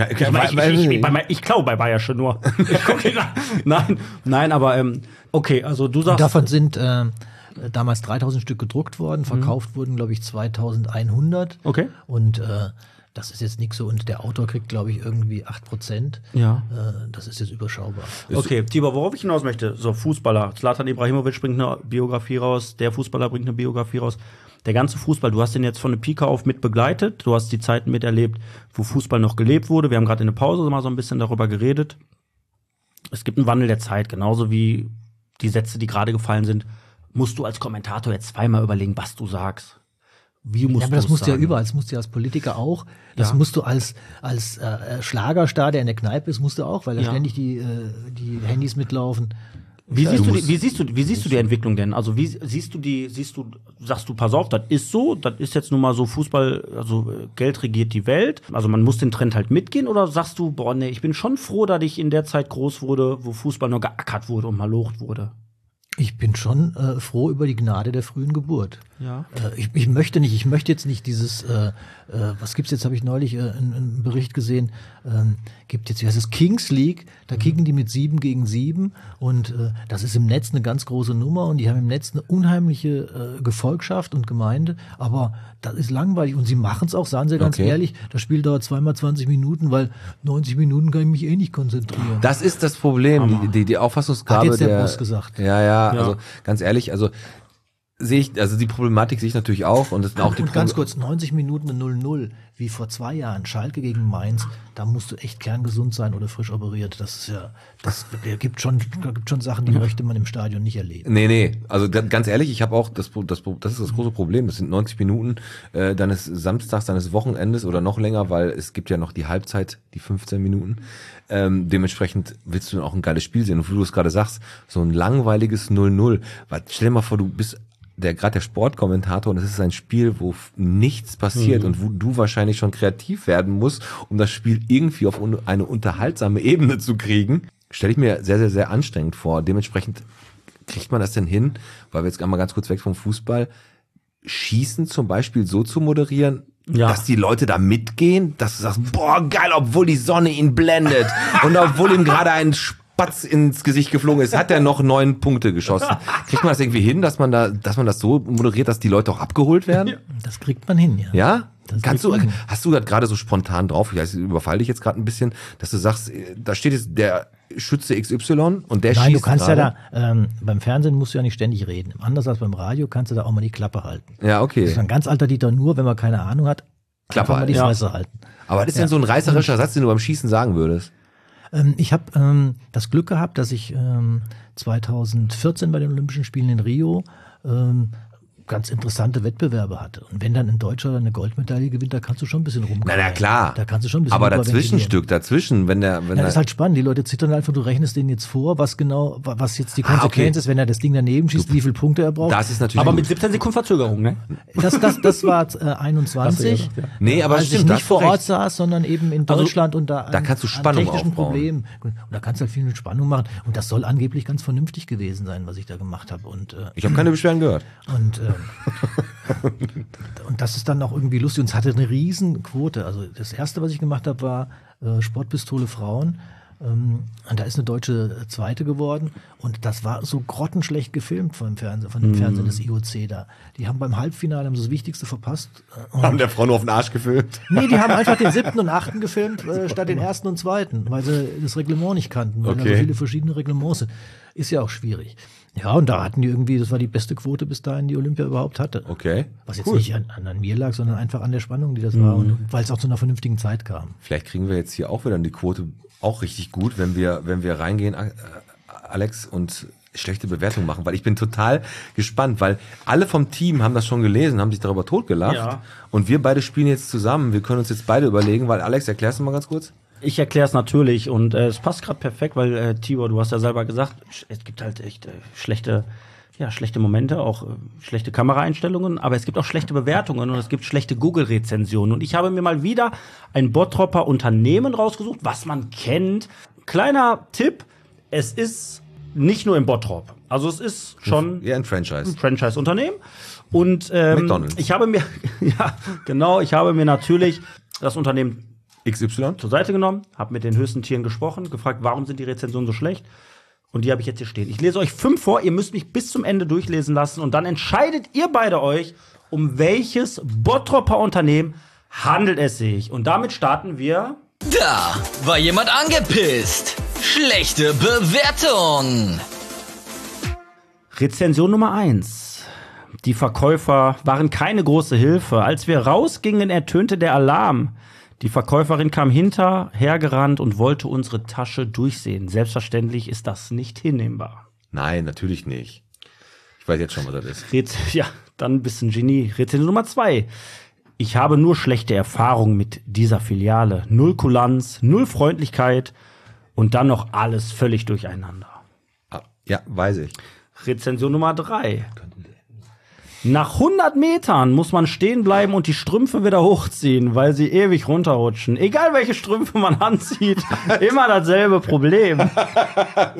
Ich Ich klaue bei Bayersche nur. Ich gucke Nein, aber okay, also du sagst. Und davon sind damals 3000 Stück gedruckt worden, verkauft wurden, glaube ich, 2100. Okay. Und das ist jetzt nichts so. Und der Autor kriegt, glaube ich, irgendwie 8%. Ja. Das ist jetzt überschaubar. Okay, Tibor, worauf ich hinaus möchte, so Fußballer. Zlatan Ibrahimovic bringt eine Biografie raus, der Fußballer bringt eine Biografie raus. Der ganze Fußball, du hast den jetzt von der Pike auf mit begleitet, du hast die Zeiten miterlebt, wo Fußball noch gelebt wurde. Wir haben gerade in der Pause mal so ein bisschen darüber geredet. Es gibt einen Wandel der Zeit, genauso wie die Sätze, die gerade gefallen sind. Musst du als Kommentator jetzt zweimal überlegen, was du sagst. Wie musst Ja, aber das musst du ja sagen? überall, das musst du ja als Politiker auch. Das musst du als Schlagerstar, der in der Kneipe ist, musst du auch, weil da ständig die Handys mitlaufen. Wie siehst du die Entwicklung denn? Also sagst du, pass auf, das ist so, das ist jetzt nun mal so Fußball, also Geld regiert die Welt, also man muss den Trend halt mitgehen, oder sagst du, boah, nee, ich bin schon froh, dass ich in der Zeit groß wurde, wo Fußball noch geackert wurde und malocht wurde? Ich bin schon froh über die Gnade der frühen Geburt. Ja. Ich möchte jetzt nicht dieses, was gibt's jetzt, habe ich neulich einen Bericht gesehen, gibt jetzt, wie heißt es, Kings League, da kicken die mit 7 gegen 7 und das ist im Netz eine ganz große Nummer und die haben im Netz eine unheimliche Gefolgschaft und Gemeinde, aber das ist langweilig und sie machen es auch, sagen sie ganz ehrlich, das Spiel dauert 2x20 Minuten, weil 90 Minuten kann ich mich eh nicht konzentrieren. Das ist das Problem, die Auffassungsgabe Hat jetzt der Boss gesagt. Ja, also ganz ehrlich, also sehe ich, also die Problematik sehe ich natürlich auch und das sind auch die Und ganz kurz, 90 Minuten 0-0, wie vor 2 Jahren, Schalke gegen Mainz, da musst du echt kerngesund sein oder frisch operiert. Das ist ja, da gibt schon Sachen, die möchte man im Stadion nicht erleben. Nee, also ganz ehrlich, ich habe auch, das ist das große Problem, das sind 90 Minuten deines Samstags, deines Wochenendes oder noch länger, weil es gibt ja noch die Halbzeit, die 15 Minuten. Dementsprechend willst du dann auch ein geiles Spiel sehen. Und wie du es gerade sagst, so ein langweiliges 0-0. Stell dir mal vor, du bist gerade der Sportkommentator und es ist ein Spiel, wo nichts passiert und wo du wahrscheinlich schon kreativ werden musst, um das Spiel irgendwie auf eine unterhaltsame Ebene zu kriegen. Stelle ich mir sehr, sehr, sehr anstrengend vor. Dementsprechend kriegt man das denn hin, weil wir jetzt einmal ganz kurz weg vom Fußball, Schießen zum Beispiel so zu moderieren, dass die Leute da mitgehen, dass du sagst, boah, geil, obwohl die Sonne ihn blendet und obwohl ihm gerade ein Spatz ins Gesicht geflogen ist, hat er noch 9 Punkte geschossen. Kriegt man das irgendwie hin, dass man das so moderiert, dass die Leute auch abgeholt werden? Das kriegt man hin, ja. Ja? Hast du das gerade so spontan drauf, ich überfalle dich jetzt gerade ein bisschen, dass du sagst, da steht jetzt der Schütze XY und der schießt. Nein, du kannst gerade. ja da, beim Fernsehen musst du ja nicht ständig reden. Anders als beim Radio kannst du da auch mal die Klappe halten. Ja, okay. Das ist ein ganz alter Dieter Nuhr, wenn man keine Ahnung hat, Klappe einfach mal die Fresse halten. Aber was ist denn so ein reißerischer Satz, den du beim Schießen sagen würdest? Ich habe das Glück gehabt, dass ich 2014 bei den Olympischen Spielen in Rio ganz interessante Wettbewerbe hatte. Und wenn dann ein Deutscher eine Goldmedaille gewinnt, da kannst du schon ein bisschen rumkommen. Na klar. Da kannst du schon ein bisschen aber das ist halt spannend. Die Leute zittern einfach, du rechnest denen jetzt vor, was jetzt die Konsequenz ist, wenn er das Ding daneben schießt, wie viele Punkte er braucht. Das ist natürlich Aber gut. mit 17 Sekunden Verzögerung, ne? Das war 21. Nee, aber als stimmt, ich da nicht hast du vor Ort recht. saß, sondern eben in Deutschland und da kannst du Spannung technischen aufbauen. Problemen. Und da kannst du halt viel mit Spannung machen. Und das soll angeblich ganz vernünftig gewesen sein, was ich da gemacht habe. Und Ich habe keine Beschwerden gehört. Und das ist dann auch irgendwie lustig. Und es hatte eine riesen Quote. Also das erste, was ich gemacht habe, war Sportpistole Frauen. Und da ist eine deutsche Zweite geworden. Und das war so grottenschlecht gefilmt von dem Fernsehen des IOC da. Die haben beim Halbfinale das Wichtigste verpasst. Haben der Frau nur auf den Arsch gefilmt? Nee, die haben einfach den 7. und 8. gefilmt, statt den 1. und 2., weil sie das Reglement nicht kannten, weil da so viele verschiedene Reglements sind. Ist ja auch schwierig. Ja, und da hatten die irgendwie, das war die beste Quote bis dahin, die Olympia überhaupt hatte. Okay. Was jetzt nicht an mir lag, sondern einfach an der Spannung, die das war und weil es auch zu einer vernünftigen Zeit kam. Vielleicht kriegen wir jetzt hier auch wieder die Quote auch richtig gut, wenn wir reingehen, Alex, und schlechte Bewertungen machen, weil ich bin total gespannt, weil alle vom Team haben das schon gelesen, haben sich darüber totgelacht und wir beide spielen jetzt zusammen. Wir können uns jetzt beide überlegen, weil Alex, erklärst du mal ganz kurz? Ich erkläre es natürlich und es passt gerade perfekt, weil Tibor, du hast ja selber gesagt, es gibt halt echt schlechte Momente, auch schlechte Kameraeinstellungen, aber es gibt auch schlechte Bewertungen und es gibt schlechte Google-Rezensionen. Und ich habe mir mal wieder ein Bottropper Unternehmen rausgesucht, was man kennt. Kleiner Tipp, es ist nicht nur im Bottrop. Also es ist schon ein Franchise. Ein Franchise-Unternehmen. Und McDonald's. ich habe mir natürlich das Unternehmen XY zur Seite genommen, habe mit den höchsten Tieren gesprochen, gefragt, warum sind die Rezensionen so schlecht? Und die habe ich jetzt hier stehen. Ich lese euch 5 vor, ihr müsst mich bis zum Ende durchlesen lassen und dann entscheidet ihr beide euch, um welches Bottropper Unternehmen handelt es sich. Und damit starten wir. Da war jemand angepisst. Schlechte Bewertung. Rezension Nummer 1. Die Verkäufer waren keine große Hilfe. Als wir rausgingen, ertönte der Alarm. Die Verkäuferin kam hinterhergerannt und wollte unsere Tasche durchsehen. Selbstverständlich ist das nicht hinnehmbar. Nein, natürlich nicht. Ich weiß jetzt schon, was das ist. Dann ein bisschen Genie. Rezension Nummer 2. Ich habe nur schlechte Erfahrungen mit dieser Filiale. 0 Kulanz, 0 Freundlichkeit und dann noch alles völlig durcheinander. Ja, weiß ich. Rezension Nummer 3. Nach 100 Metern muss man stehen bleiben und die Strümpfe wieder hochziehen, weil sie ewig runterrutschen. Egal welche Strümpfe man anzieht, immer dasselbe Problem.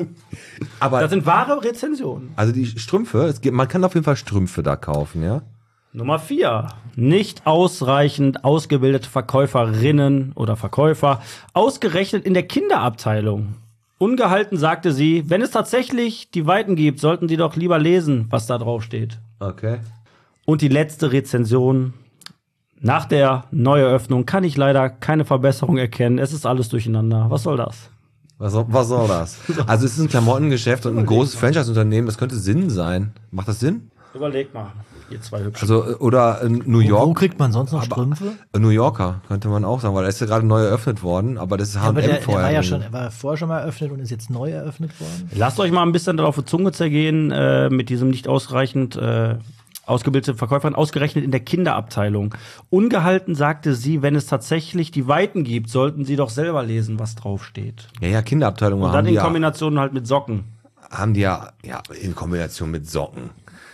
Aber das sind wahre Rezensionen. Also die Strümpfe, man kann auf jeden Fall Strümpfe da kaufen, ja? Nummer 4. Nicht ausreichend ausgebildete Verkäuferinnen oder Verkäufer, ausgerechnet in der Kinderabteilung. Ungehalten sagte sie, wenn es tatsächlich die Weiten gibt, sollten Sie doch lieber lesen, was da drauf steht. Okay. Und die letzte Rezension. Nach der Neueröffnung kann ich leider keine Verbesserung erkennen. Es ist alles durcheinander. Was soll das? Was soll das? Also es ist ein Klamottengeschäft und ein großes Franchise-Unternehmen. Das könnte Sinn sein. Macht das Sinn? Überlegt mal. Ihr zwei hübschen. Also, oder New York. Wo kriegt man sonst noch Strümpfe? New Yorker, könnte man auch sagen, weil er ist ja gerade neu eröffnet worden, aber das ist Aber H&M der vorher. war ja schon, er war vorher schon mal eröffnet und ist jetzt neu eröffnet worden. Lasst euch mal ein bisschen darauf die Zunge zergehen mit diesem nicht ausreichend ausgebildete Verkäuferin, ausgerechnet in der Kinderabteilung. Ungehalten sagte sie, wenn es tatsächlich die Weiten gibt, sollten Sie doch selber lesen, was draufsteht. Ja, Kinderabteilung Und haben dann die in ja, Kombination halt mit Socken. haben die ja in Kombination mit Socken.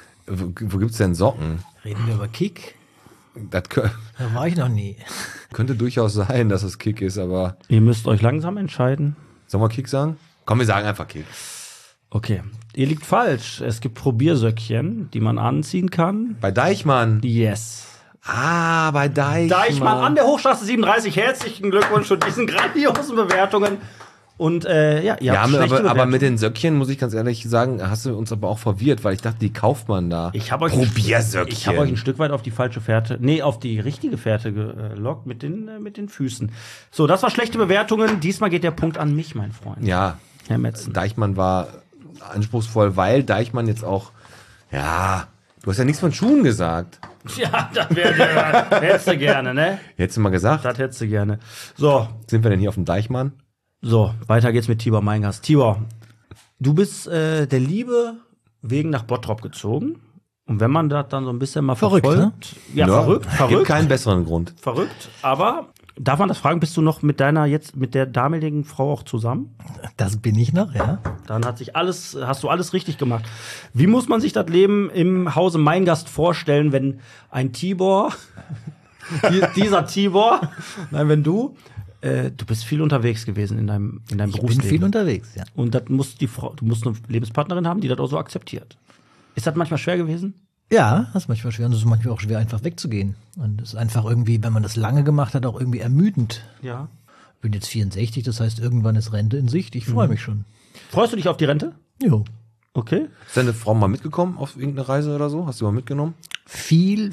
Wo gibt's denn Socken? Reden wir über Kick? Das Da war ich noch nie. könnte durchaus sein, dass es Kick ist, aber Ihr müsst euch langsam entscheiden. sollen wir Kick sagen? Komm, wir sagen einfach Kick. Okay, ihr liegt falsch. Es gibt Probiersöckchen, die man anziehen kann. Bei Deichmann. Yes. Bei Deichmann. Deichmann an der Hochstraße 37. Herzlichen Glückwunsch zu diesen grandiosen Bewertungen. Und ihr habt Ja, schlechte aber Bewertungen. mit den Söckchen, muss ich ganz ehrlich sagen, hast du uns aber auch verwirrt, weil ich dachte, die kauft man da. Ich habe euch Probiersöckchen. ein Stück weit auf die falsche Fährte, auf die richtige Fährte gelockt mit den Füßen. So, das war schlechte Bewertungen. Diesmal geht der Punkt an mich, mein Freund. Ja, Herr Metzen. Deichmann war anspruchsvoll, weil Deichmann jetzt auch, du hast ja nichts von Schuhen gesagt. Ja, das hättest du gerne, ne? Hättest du mal gesagt, Das hättest du gerne. So, sind wir denn hier auf dem Deichmann? weiter geht's mit Tibor Meingast. Tibor, du bist der Liebe wegen nach Bottrop gezogen. Und wenn man das dann so ein bisschen mal Verrückt, verfolgt. Ja, verrückt. Gibt keinen besseren Grund. Verrückt, aber darf man das fragen, bist du noch mit der damaligen Frau auch zusammen? Das bin ich noch, ja. Dann hast du alles richtig gemacht. Wie muss man sich das Leben im Hause Meingast vorstellen, wenn ein Tibor, dieser Tibor, wenn du bist viel unterwegs gewesen in deinem Ich bin Berufsleben. viel unterwegs, ja. Und das muss du musst eine Lebenspartnerin haben, die das auch so akzeptiert. Ist das manchmal schwer gewesen? Ja, das ist manchmal schwer und es ist manchmal auch schwer, einfach wegzugehen. Und es ist einfach irgendwie, wenn man das lange gemacht hat, auch irgendwie ermüdend. Ja. Ich bin jetzt 64, das heißt, irgendwann ist Rente in Sicht. Ich freue mich schon. Freust du dich auf die Rente? Jo. Okay. Ist deine Frau mal mitgekommen auf irgendeine Reise oder so? Hast du mal mitgenommen? Viel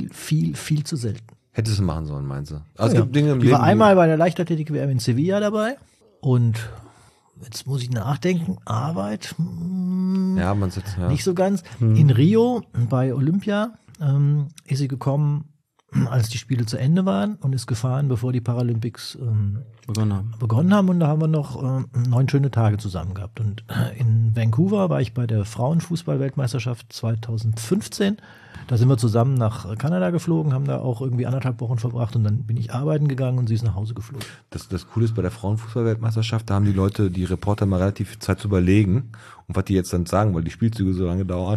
zu selten. Hättest du machen sollen, meinst du? Also Ja. es gibt Dinge im Die Leben. war einmal bei der Leichtathletik-WM in Sevilla dabei und jetzt muss ich nachdenken, Arbeit, Ja, man sitzt, ja. nicht so ganz. In Rio bei Olympia ist sie gekommen, als die Spiele zu Ende waren und ist gefahren, bevor die Paralympics begonnen haben. Und da haben wir noch 9 schöne Tage zusammen gehabt. Und in Vancouver war ich bei der Frauenfußball-Weltmeisterschaft 2015. Da sind wir zusammen nach Kanada geflogen, haben da auch irgendwie 1,5 Wochen verbracht und dann bin ich arbeiten gegangen und sie ist nach Hause geflogen. Das Coole ist bei der Frauenfußball-Weltmeisterschaft, da haben die Leute, die Reporter mal relativ viel Zeit zu überlegen und was die jetzt dann sagen, weil die Spielzüge so lange dauern.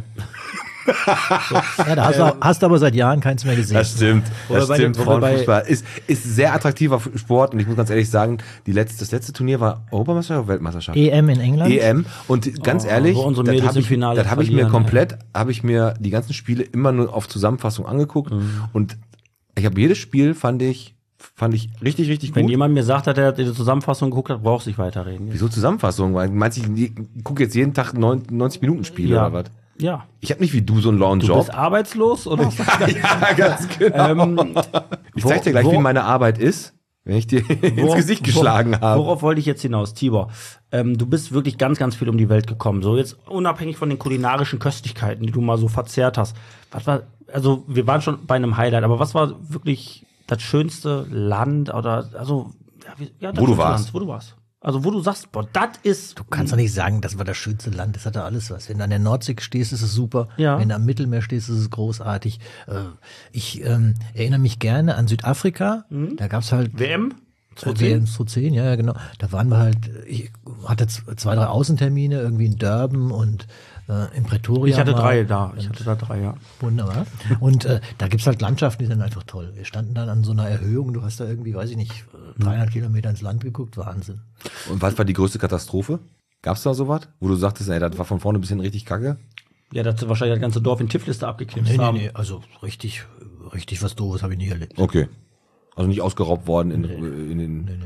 Ja, da hast du aber seit Jahren keins mehr gesehen. Das stimmt. Oder bei den- Frauenfußball ist sehr attraktiver Sport und ich muss ganz ehrlich sagen, das letzte Turnier war Europameisterschaft oder Weltmeisterschaft? EM in England. EM und ganz ehrlich, wo unsere das Mädels habe im ich, Finale das hab ich mir verlieren, habe ich mir die ganzen Spiele immer nur auf Zusammenfassung angeguckt und ich habe jedes Spiel fand ich richtig, richtig Wenn gut. jemand mir sagt, dass er die Zusammenfassung geguckt hat, brauchst du nicht weiterreden. Wieso Zusammenfassung? Weil meinst du, ich gucke jetzt jeden Tag 90 Minuten Spiele Ja. oder was? Ja. Ich habe nicht wie du so einen lauen Du Job. bist arbeitslos oder? Ja, ganz genau. Ich zeig dir gleich, wie meine Arbeit ist, wenn ich dir ins Gesicht geschlagen habe. Worauf wollte ich jetzt hinaus, Tibor? Du bist wirklich ganz, ganz viel um die Welt gekommen. So jetzt unabhängig von den kulinarischen Köstlichkeiten, die du mal so verzehrt hast. Wir waren schon bei einem Highlight, aber was war wirklich das schönste Land oder das Wo du schönste warst. Land, wo du warst? Also wo du sagst, boah, das ist. Du kannst doch nicht sagen, das war das schönste Land, das hatte alles was. Wenn du an der Nordsee stehst, ist es super. Ja. Wenn du am Mittelmeer stehst, ist es großartig. Ich erinnere mich gerne an Südafrika. Da gab's halt WM? WM 2010, ja, genau. Da waren wir halt, ich hatte 2, 3 Außentermine, irgendwie in Durban und in Pretoria. Ich hatte mal. 3 da. Ich hatte da 3, ja. Wunderbar. Und da gibt's halt Landschaften, die sind einfach toll. Wir standen dann an so einer Erhöhung, du hast da irgendwie, weiß ich nicht, 300 Kilometer ins Land geguckt, Wahnsinn. Und was war die größte Katastrophe? Gab's da sowas? Wo du sagtest, ey, das war von vorne bis hin richtig kacke? Ja, das ist wahrscheinlich das ganze Dorf in Tifliste abgeknipst haben. Nee, also richtig was Doofes habe ich nie erlebt. Okay. Also nicht ausgeraubt worden in den...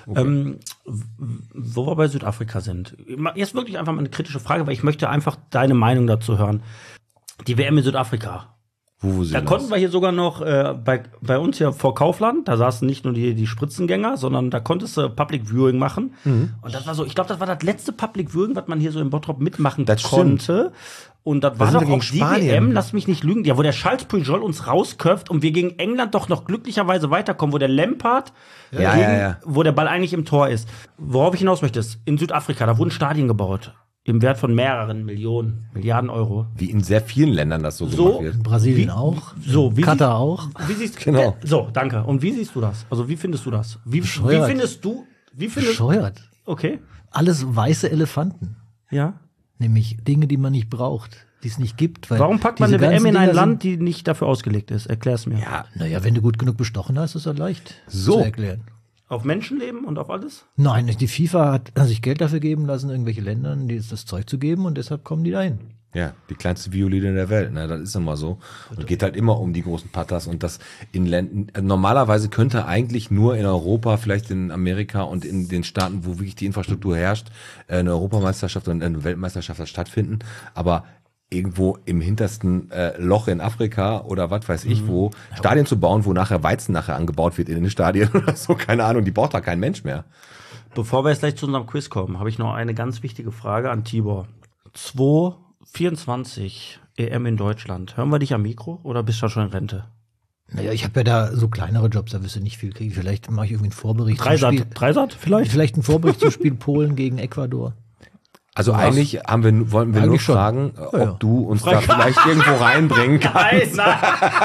Wo wir bei Südafrika sind. Jetzt wirklich einfach mal eine kritische Frage, weil ich möchte einfach deine Meinung dazu hören. Die WM in Südafrika. Wo sind Da konnten wir hier sogar noch bei uns hier vor Kaufland, da saßen nicht nur die Spritzengänger, sondern da konntest du Public Viewing machen. Und das war so, ich glaube, das war das letzte Public Viewing, was man hier so in Bottrop mitmachen Das konnte. Und das war sind doch wir gegen auch die Spanien. WM, lass mich nicht lügen, ja, wo der Charles Pujol uns rausköpft und wir gegen England doch noch glücklicherweise weiterkommen, wo der Lampard, wo der Ball eigentlich im Tor ist. Worauf ich hinaus möchte, ist, in Südafrika, da wurden Stadien gebaut. Im Wert von mehreren Milliarden Euro. Wie in sehr vielen Ländern das so gemacht wird. In Brasilien auch. So, wie Katar auch. Wie siehst Genau. So, danke. Und wie siehst du das? Also, wie findest du das? Wie Bescheuert. findest du? Bescheuert. Okay. Alles weiße Elefanten. Ja. Nämlich Dinge, die man nicht braucht, die es nicht gibt. Weil Warum packt man diese eine WM ganzen in ein Dinger Land, die nicht dafür ausgelegt ist? Erklär's mir. Ja, Naja, wenn du gut genug bestochen hast, ist das leicht So. zu erklären. Auf Menschenleben und auf alles? Nein, die FIFA hat sich Geld dafür geben lassen, irgendwelche Ländern das Zeug zu geben und deshalb kommen die dahin. ja, die kleinste Violine der Welt, ne? Das ist immer so. Und geht halt immer um die großen Patas und das in Ländern. Normalerweise könnte eigentlich nur in Europa, vielleicht in Amerika und in den Staaten, wo wirklich die Infrastruktur herrscht, eine Europameisterschaft und eine Weltmeisterschaft stattfinden. Aber irgendwo im hintersten Loch in Afrika oder was weiß ich wo, Stadien zu bauen, wo nachher Weizen angebaut wird in den Stadien oder so, keine Ahnung, die braucht da kein Mensch mehr. Bevor wir jetzt gleich zu unserem Quiz kommen, habe ich noch eine ganz wichtige Frage an Tibor. 2024 EM in Deutschland. Hören wir dich am Mikro oder bist du schon in Rente? Naja, ich habe ja da so kleinere Jobs, da wirst du nicht viel kriegen. Vielleicht mache ich irgendwie einen Vorbericht. Dreisat vielleicht? Vielleicht einen Vorbericht zum Spiel Polen gegen Ecuador. Also eigentlich wollten wir nur Eigentlich schon. fragen, Ja, ja. ob du uns da vielleicht irgendwo reinbringen kannst. Nein.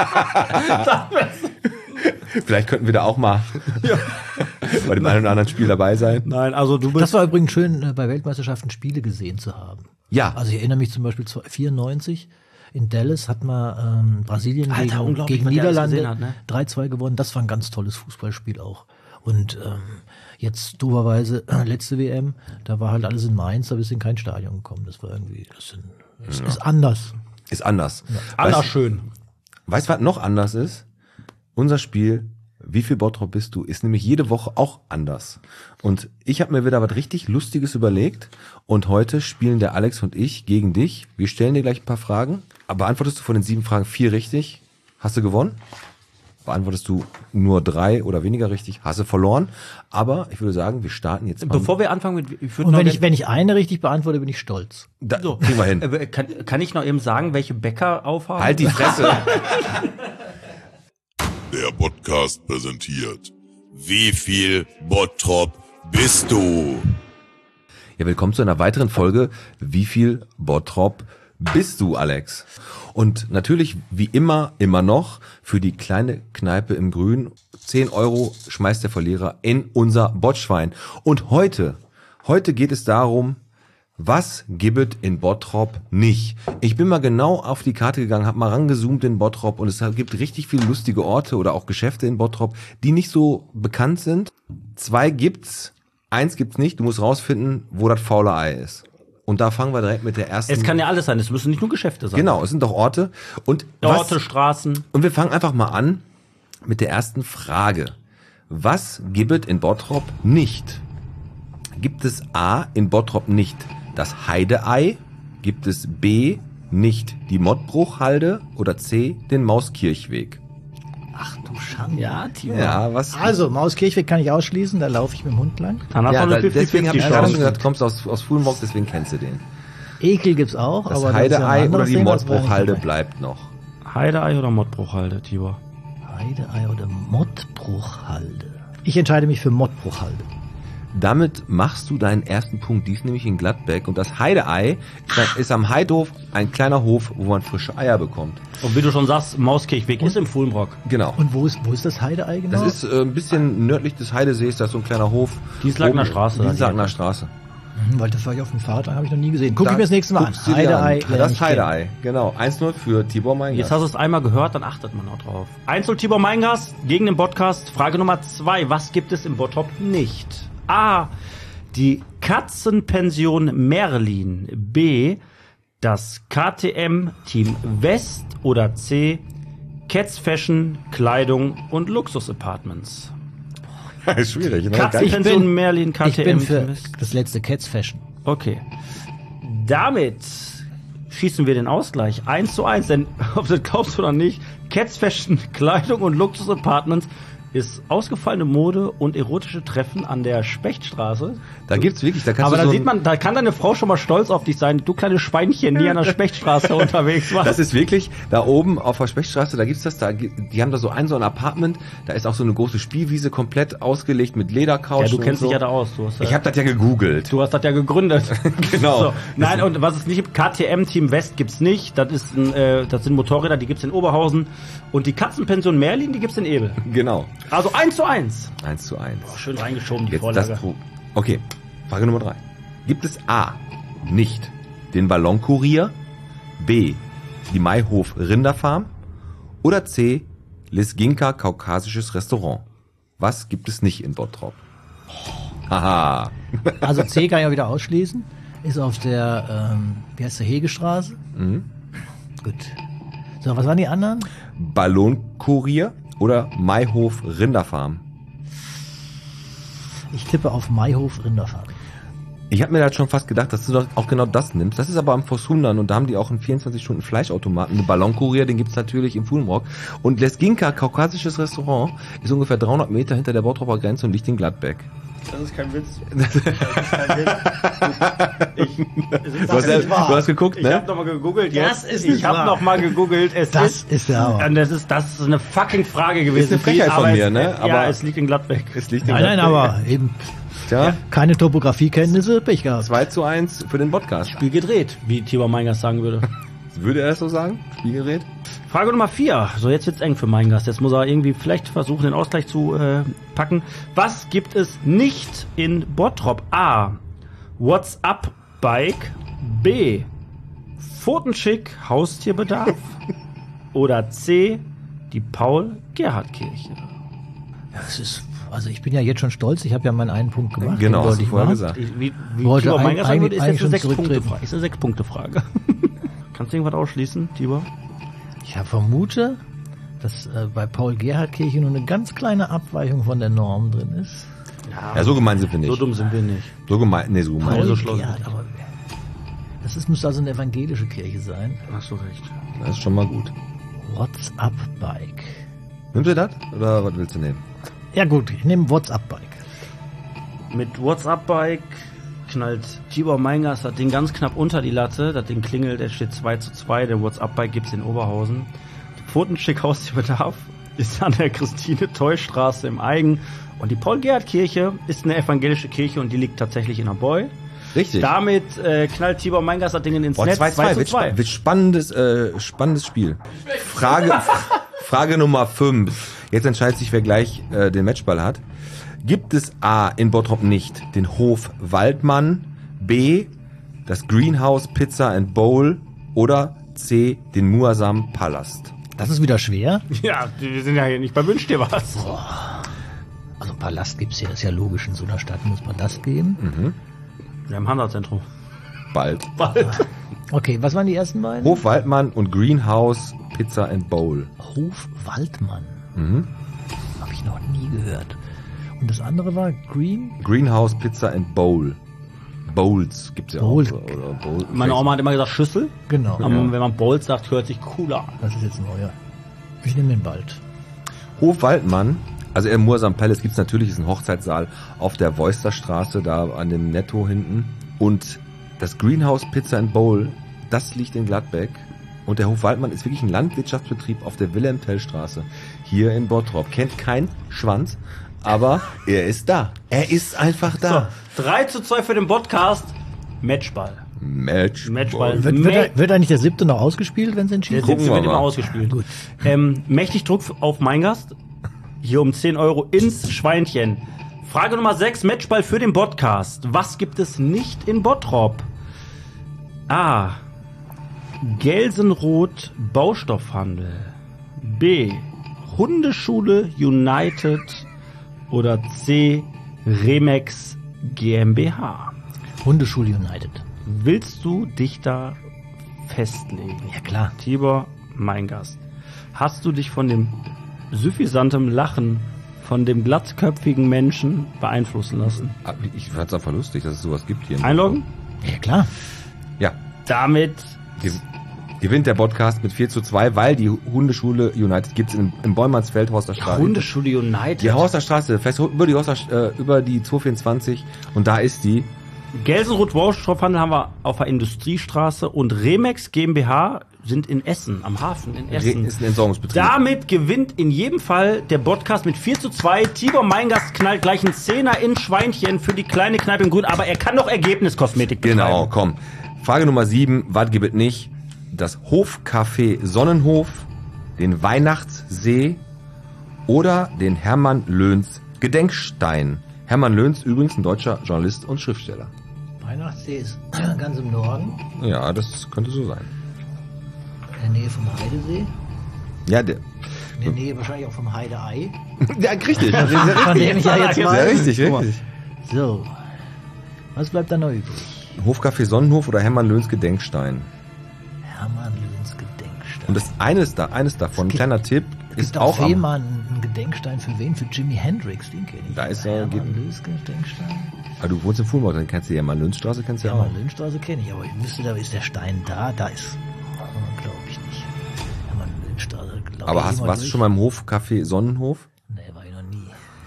Vielleicht könnten wir da auch mal bei dem einen oder anderen Spiel dabei sein. Nein, also du Das bist. war übrigens schön, bei Weltmeisterschaften Spiele gesehen zu haben. Ja, Also ich erinnere mich zum Beispiel 94 in Dallas hat man Brasilien Alter, unglaublich, gegen was der alles Niederlande gesehen hat, ne? 3-2 gewonnen. Das war ein ganz tolles Fußballspiel auch. Und jetzt doberweise, letzte WM, da war halt alles in Mainz, da bist du in kein Stadion gekommen. Das war irgendwie, das ist anders. ist anders. Anders schön. Weißt du, was noch anders ist? Unser Spiel, wie viel Bottrop bist du, ist nämlich jede Woche auch anders. Und ich habe mir wieder was richtig Lustiges überlegt. Und heute spielen der Alex und ich gegen dich. Wir stellen dir gleich ein paar Fragen. Aber beantwortest du von den 7 Fragen 4 richtig, hast du gewonnen. Beantwortest du nur 3 oder weniger richtig, hast du verloren. Aber ich würde sagen, wir starten jetzt mal. Bevor wir anfangen mit. Und wenn ich eine richtig beantworte, bin ich stolz. Da, kriegen wir hin. Kann ich noch eben sagen, welche Bäcker aufhaben? Halt die Fresse. Der Podcast präsentiert. Wie viel Bottrop bist du? Ja, willkommen zu einer weiteren Folge. Wie viel Bottrop bist du, Alex? Und natürlich, wie immer noch, für die kleine Kneipe im Grün, 10 € schmeißt der Verlierer in unser Botschwein. Und heute geht es darum, was gibt in Bottrop nicht? Ich bin mal genau auf die Karte gegangen, habe mal rangezoomt in Bottrop und es gibt richtig viele lustige Orte oder auch Geschäfte in Bottrop, die nicht so bekannt sind. 2 gibt's, 1 gibt's nicht. Du musst rausfinden, wo das faule Ei ist. Und da fangen wir direkt mit der ersten. Es kann ja alles sein, es müssen nicht nur Geschäfte sein. Genau, es sind doch Orte. Und Orte, Straßen. Und wir fangen einfach mal an mit der ersten Frage. Was gibt in Bottrop nicht? Gibt es A, in Bottrop nicht das Heideei? Gibt es B, nicht die Mottbruchhalde? Oder C, den Mauskirchweg? Ach du Schande. Ja, Timo. Ja, was? Also, Mauskirchweg kann ich ausschließen, da laufe ich mit dem Hund lang. Dann hast Ja, du eine deswegen habe ich gerade 50-50 gesagt, kommst aus Fuhlenburg, deswegen kennst du den. Ekel gibt's auch, Das aber Heideei das ist ja ein oder anderes die Thema, das war Mottbruchhalde nicht bleibt noch. Heideei oder Mottbruchhalde, Tibor? dabei. Heideei oder Mottbruchhalde. Ich entscheide mich für Mottbruchhalde. Damit machst du deinen ersten Punkt, die ist nämlich in Gladbeck. Und das Heideei ist am Heidhof ein kleiner Hof, wo man frische Eier bekommt. Und wie du schon sagst, Mauskirchweg ist im Fuhlenbrock. Genau. Und wo ist das Heideei genau? Das ist ein bisschen nördlich des Heidesees, da ist so ein kleiner Hof. Dienstlagener Straße. Dienstlagener Straße. Weil das war ich auf dem Fahrrad, habe ich noch nie gesehen. Guck ich mir das nächste Mal an. Guckst du dir Heideei. an. Das Heideei, genau. 1-0 für Tibor Meingast. Jetzt hast du es einmal gehört, dann achtet man auch drauf. 1-0 Tibor Meingast gegen den Podcast. Frage Nummer 2. Was gibt es im Bottrop nicht? A. Die Katzenpension Merlin. B. das KTM Team West oder C, Cats Fashion, Kleidung und Luxus-Apartments? Ist schwierig, ne? Katzenpension Merlin, Ich KTM bin Team für West. das letzte Cats Fashion. Okay. Damit schießen wir den Ausgleich 1:1, denn ob du das glaubst oder nicht, Cats Fashion, Kleidung und Luxus-Apartments ist ausgefallene Mode und erotische Treffen an der Spechtstraße. Da gibt's wirklich, da kannst Aber du da so sieht man, da kann deine Frau schon mal stolz auf dich sein, du kleine Schweinchen, die an der Spechtstraße unterwegs warst. Das ist wirklich, da oben auf der Spechtstraße, da gibt's das, die haben da so ein Apartment, da ist auch so eine große Spielwiese komplett ausgelegt mit Ledercouch. Ja, du kennst und so. dich ja da aus. Du hast Ich habe das ja gegoogelt. Du hast das ja gegründet. Genau. So. Nein, und was es nicht gibt, KTM Team West gibt's nicht. Das ist das sind Motorräder, die gibt's in Oberhausen. Und die Katzenpension Merlin, die gibt's in Ebel. Genau. Also 1:1. 1:1. Schön reingeschoben, die Jetzt Vorlage. Okay, Frage Nummer 3. Gibt es A, nicht den Ballonkurier, B, die Mayhof Rinderfarm oder C, Lisginka Kaukasisches Restaurant? Was gibt es nicht in Bottrop? Haha. Also C kann ich auch wieder ausschließen. Ist auf der, wie heißt der, Hegestraße? Mhm. Gut. So, was waren die anderen? Ballonkurier oder Mayhof Rinderfarm? Ich tippe auf Mayhof Rinderfarm. Ich habe mir da schon fast gedacht, dass du doch auch genau das nimmst. Das ist aber am Vossundern und da haben die auch einen 24-Stunden-Fleischautomaten. Den Ballonkurier, den gibt's natürlich im Fulmrock. Und Lesginka, kaukasisches Restaurant, ist ungefähr 300 Meter hinter der Bottroper Grenze und liegt in Gladbeck. Das ist kein Witz. Das ist kein Witz. Du hast geguckt, Ich ne? habe nochmal gegoogelt. Das ist nicht Ich habe wahr. nochmal gegoogelt. Das ist der Hammer. Und das ist eine fucking Frage gewesen. eine Frechheit Aber von mir, es, ne? Aber Aber es liegt in Gladbeck. Es liegt in Nein, aber eben Tja, keine Topografiekenntnisse, Pech gehabt. 2:1 für den Podcast. Spiel gedreht, wie Tibor Meingers sagen würde. Würde er das so sagen? Spielgerät? Frage Nummer 4. So, jetzt wird's eng für meinen Gast. Jetzt muss er irgendwie vielleicht versuchen, den Ausgleich zu packen. Was gibt es nicht in Bottrop? A. WhatsApp-Bike. B. Pfotenschick Haustierbedarf. Oder C. Die Paul-Gerhardt-Kirche. Ja, es ist, also ich bin ja jetzt schon stolz, ich habe ja meinen einen Punkt gemacht. Genau, den hast wollte du ich vorher machen. gesagt. Wie Wollte Tibor Meingers sagen würde, ist eigentlich jetzt eine schon 6-Punkte-Frage. Ist eine 6-Punkte-Frage. Kannst du irgendwas ausschließen, Tibor? Ich vermute, dass bei Paul-Gerhardt-Kirche nur eine ganz kleine Abweichung von der Norm drin ist. Ja, so gemein sind wir nicht. So dumm sind wir nicht. So gemein, nee, so gemein. so schlau Paul-Gerhardt, aber müsste also eine evangelische Kirche sein. Hast du recht. Das ist schon mal gut. WhatsApp-Bike. Nimmst du das? Oder was willst du nehmen? Ja gut, ich nehme WhatsApp-Bike. Mit WhatsApp-Bike knallt Tibor Meingers das Ding ganz knapp unter die Latte. Das Ding klingelt, es steht 2:2. Der WhatsApp-Bike gibt's in Oberhausen. Pfotenschick Haustierbedarf ist an der Christine-Teu-Straße im Eigen. Und die Paul-Gerhardt-Kirche ist eine evangelische Kirche und die liegt tatsächlich in Aboi. Richtig. Damit knallt Tibor Meingers das Ding ins Netz. 2:2. Wird spannendes Spiel. Frage Nummer 5. Jetzt entscheidet sich, wer gleich den Matchball hat. Gibt es A in Bottrop nicht den Hof Waldmann, B das Greenhouse Pizza and Bowl oder C den Muazzam Palast? Das ist wieder schwer. Ja, wir sind ja hier nicht bei Wünsch dir was. Also Palast gibt's ja, ist ja logisch, in so einer Stadt muss Palast geben. Wir haben Handelszentrum. Bald. Okay, was waren die ersten beiden? Hof Waldmann und Greenhouse Pizza and Bowl. Hof Waldmann. Habe ich noch nie gehört. Und das andere war Greenhouse Pizza and Bowl. Bowls gibt's ja Bowls. auch. Oder Bowl. Meine Oma hat immer gesagt Schüssel. Genau. Aber wenn man Bowls sagt, hört sich cooler an. Das ist jetzt neu, ja. Ich nehme den bald. Hof Waldmann, also im Muazzam Palace gibt's natürlich, ist ein Hochzeitssaal auf der Voisterstraße, da an dem Netto hinten. Und das Greenhouse Pizza and Bowl, das liegt in Gladbeck. Und der Hof Waldmann ist wirklich ein Landwirtschaftsbetrieb auf der Wilhelm-Tell-Straße. Hier in Bottrop. Kennt kein Schwanz, aber er ist da. Er ist einfach da. So, 3:2 für den Podcast. Matchball. Matchball. Wird eigentlich der 7. noch ausgespielt, wenn es entschieden Der wird? 7. wird wir immer mal. ausgespielt. Gut. Mächtig Druck auf meinen Gast. Hier um 10 Euro ins Schweinchen. Frage Nummer 6, Matchball für den Podcast. Was gibt es nicht in Bottrop? A. Gelsenroth Baustoffhandel. B. Hundeschule United. Oder C. Remex GmbH. Hundeschule United. Willst du dich da festlegen. Ja, klar. Tibor, mein Gast. Hast du dich von dem suffisantem Lachen von dem glatzköpfigen Menschen beeinflussen lassen? Ich fand's einfach lustig, dass es sowas gibt hier. Einloggen? Ja, klar. Ja. Damit Gewinnt der Podcast mit 4:2, weil die Hundeschule United gibt's im Bäumannsfeld, Horster Straße. Hundeschule United. Die Horster Straße, fest über die 224 und da ist die. Gelsenrud-Baustoffhandel haben wir auf der Industriestraße und Remex GmbH sind in Essen, am Hafen in Essen. Ist ein Entsorgungsbetrieb. Damit gewinnt in jedem Fall der Podcast mit 4:2. Tibor Meingast knallt gleich einen Zehner in Schweinchen für die kleine Kneipe in Grün, aber er kann doch Ergebniskosmetik betreiben. Genau, komm. Frage Nummer 7, was gibt es nicht? Das Hofcafé Sonnenhof, den Weihnachtssee oder den Hermann Löns Gedenkstein. Hermann Löns übrigens ein deutscher Journalist und Schriftsteller. Weihnachtssee ist ganz im Norden, Ja, das könnte so sein. in der Nähe vom Heidesee. Ja, In der Nähe wahrscheinlich auch vom Heideei. ja richtig. Von dem ich ja jetzt Ja, mal. richtig. So. Was bleibt da noch übrig? Hofcafé Sonnenhof oder Hermann Löns Gedenkstein. Hermann Löns Gedenkstein. Und das eines davon, ein kleiner Tipp, ist auch Auf am, jeden ein Gedenkstein für wen? Für Jimi Hendrix, den kenne ich. Da ist Hermann Löns Gedenkstein. du wohnst in Fulmau, dann kennst du die Hermann Löns Straße, kennst du ja auch. Hermann Löns Straße kenne ich, aber ich wüsste, da ist der Stein da. Da ist, glaube ich nicht. Hermann Löns Straße, glaube ich. Aber warst du schon mal im Hofcafé Sonnenhof? Nee, war ich noch nie.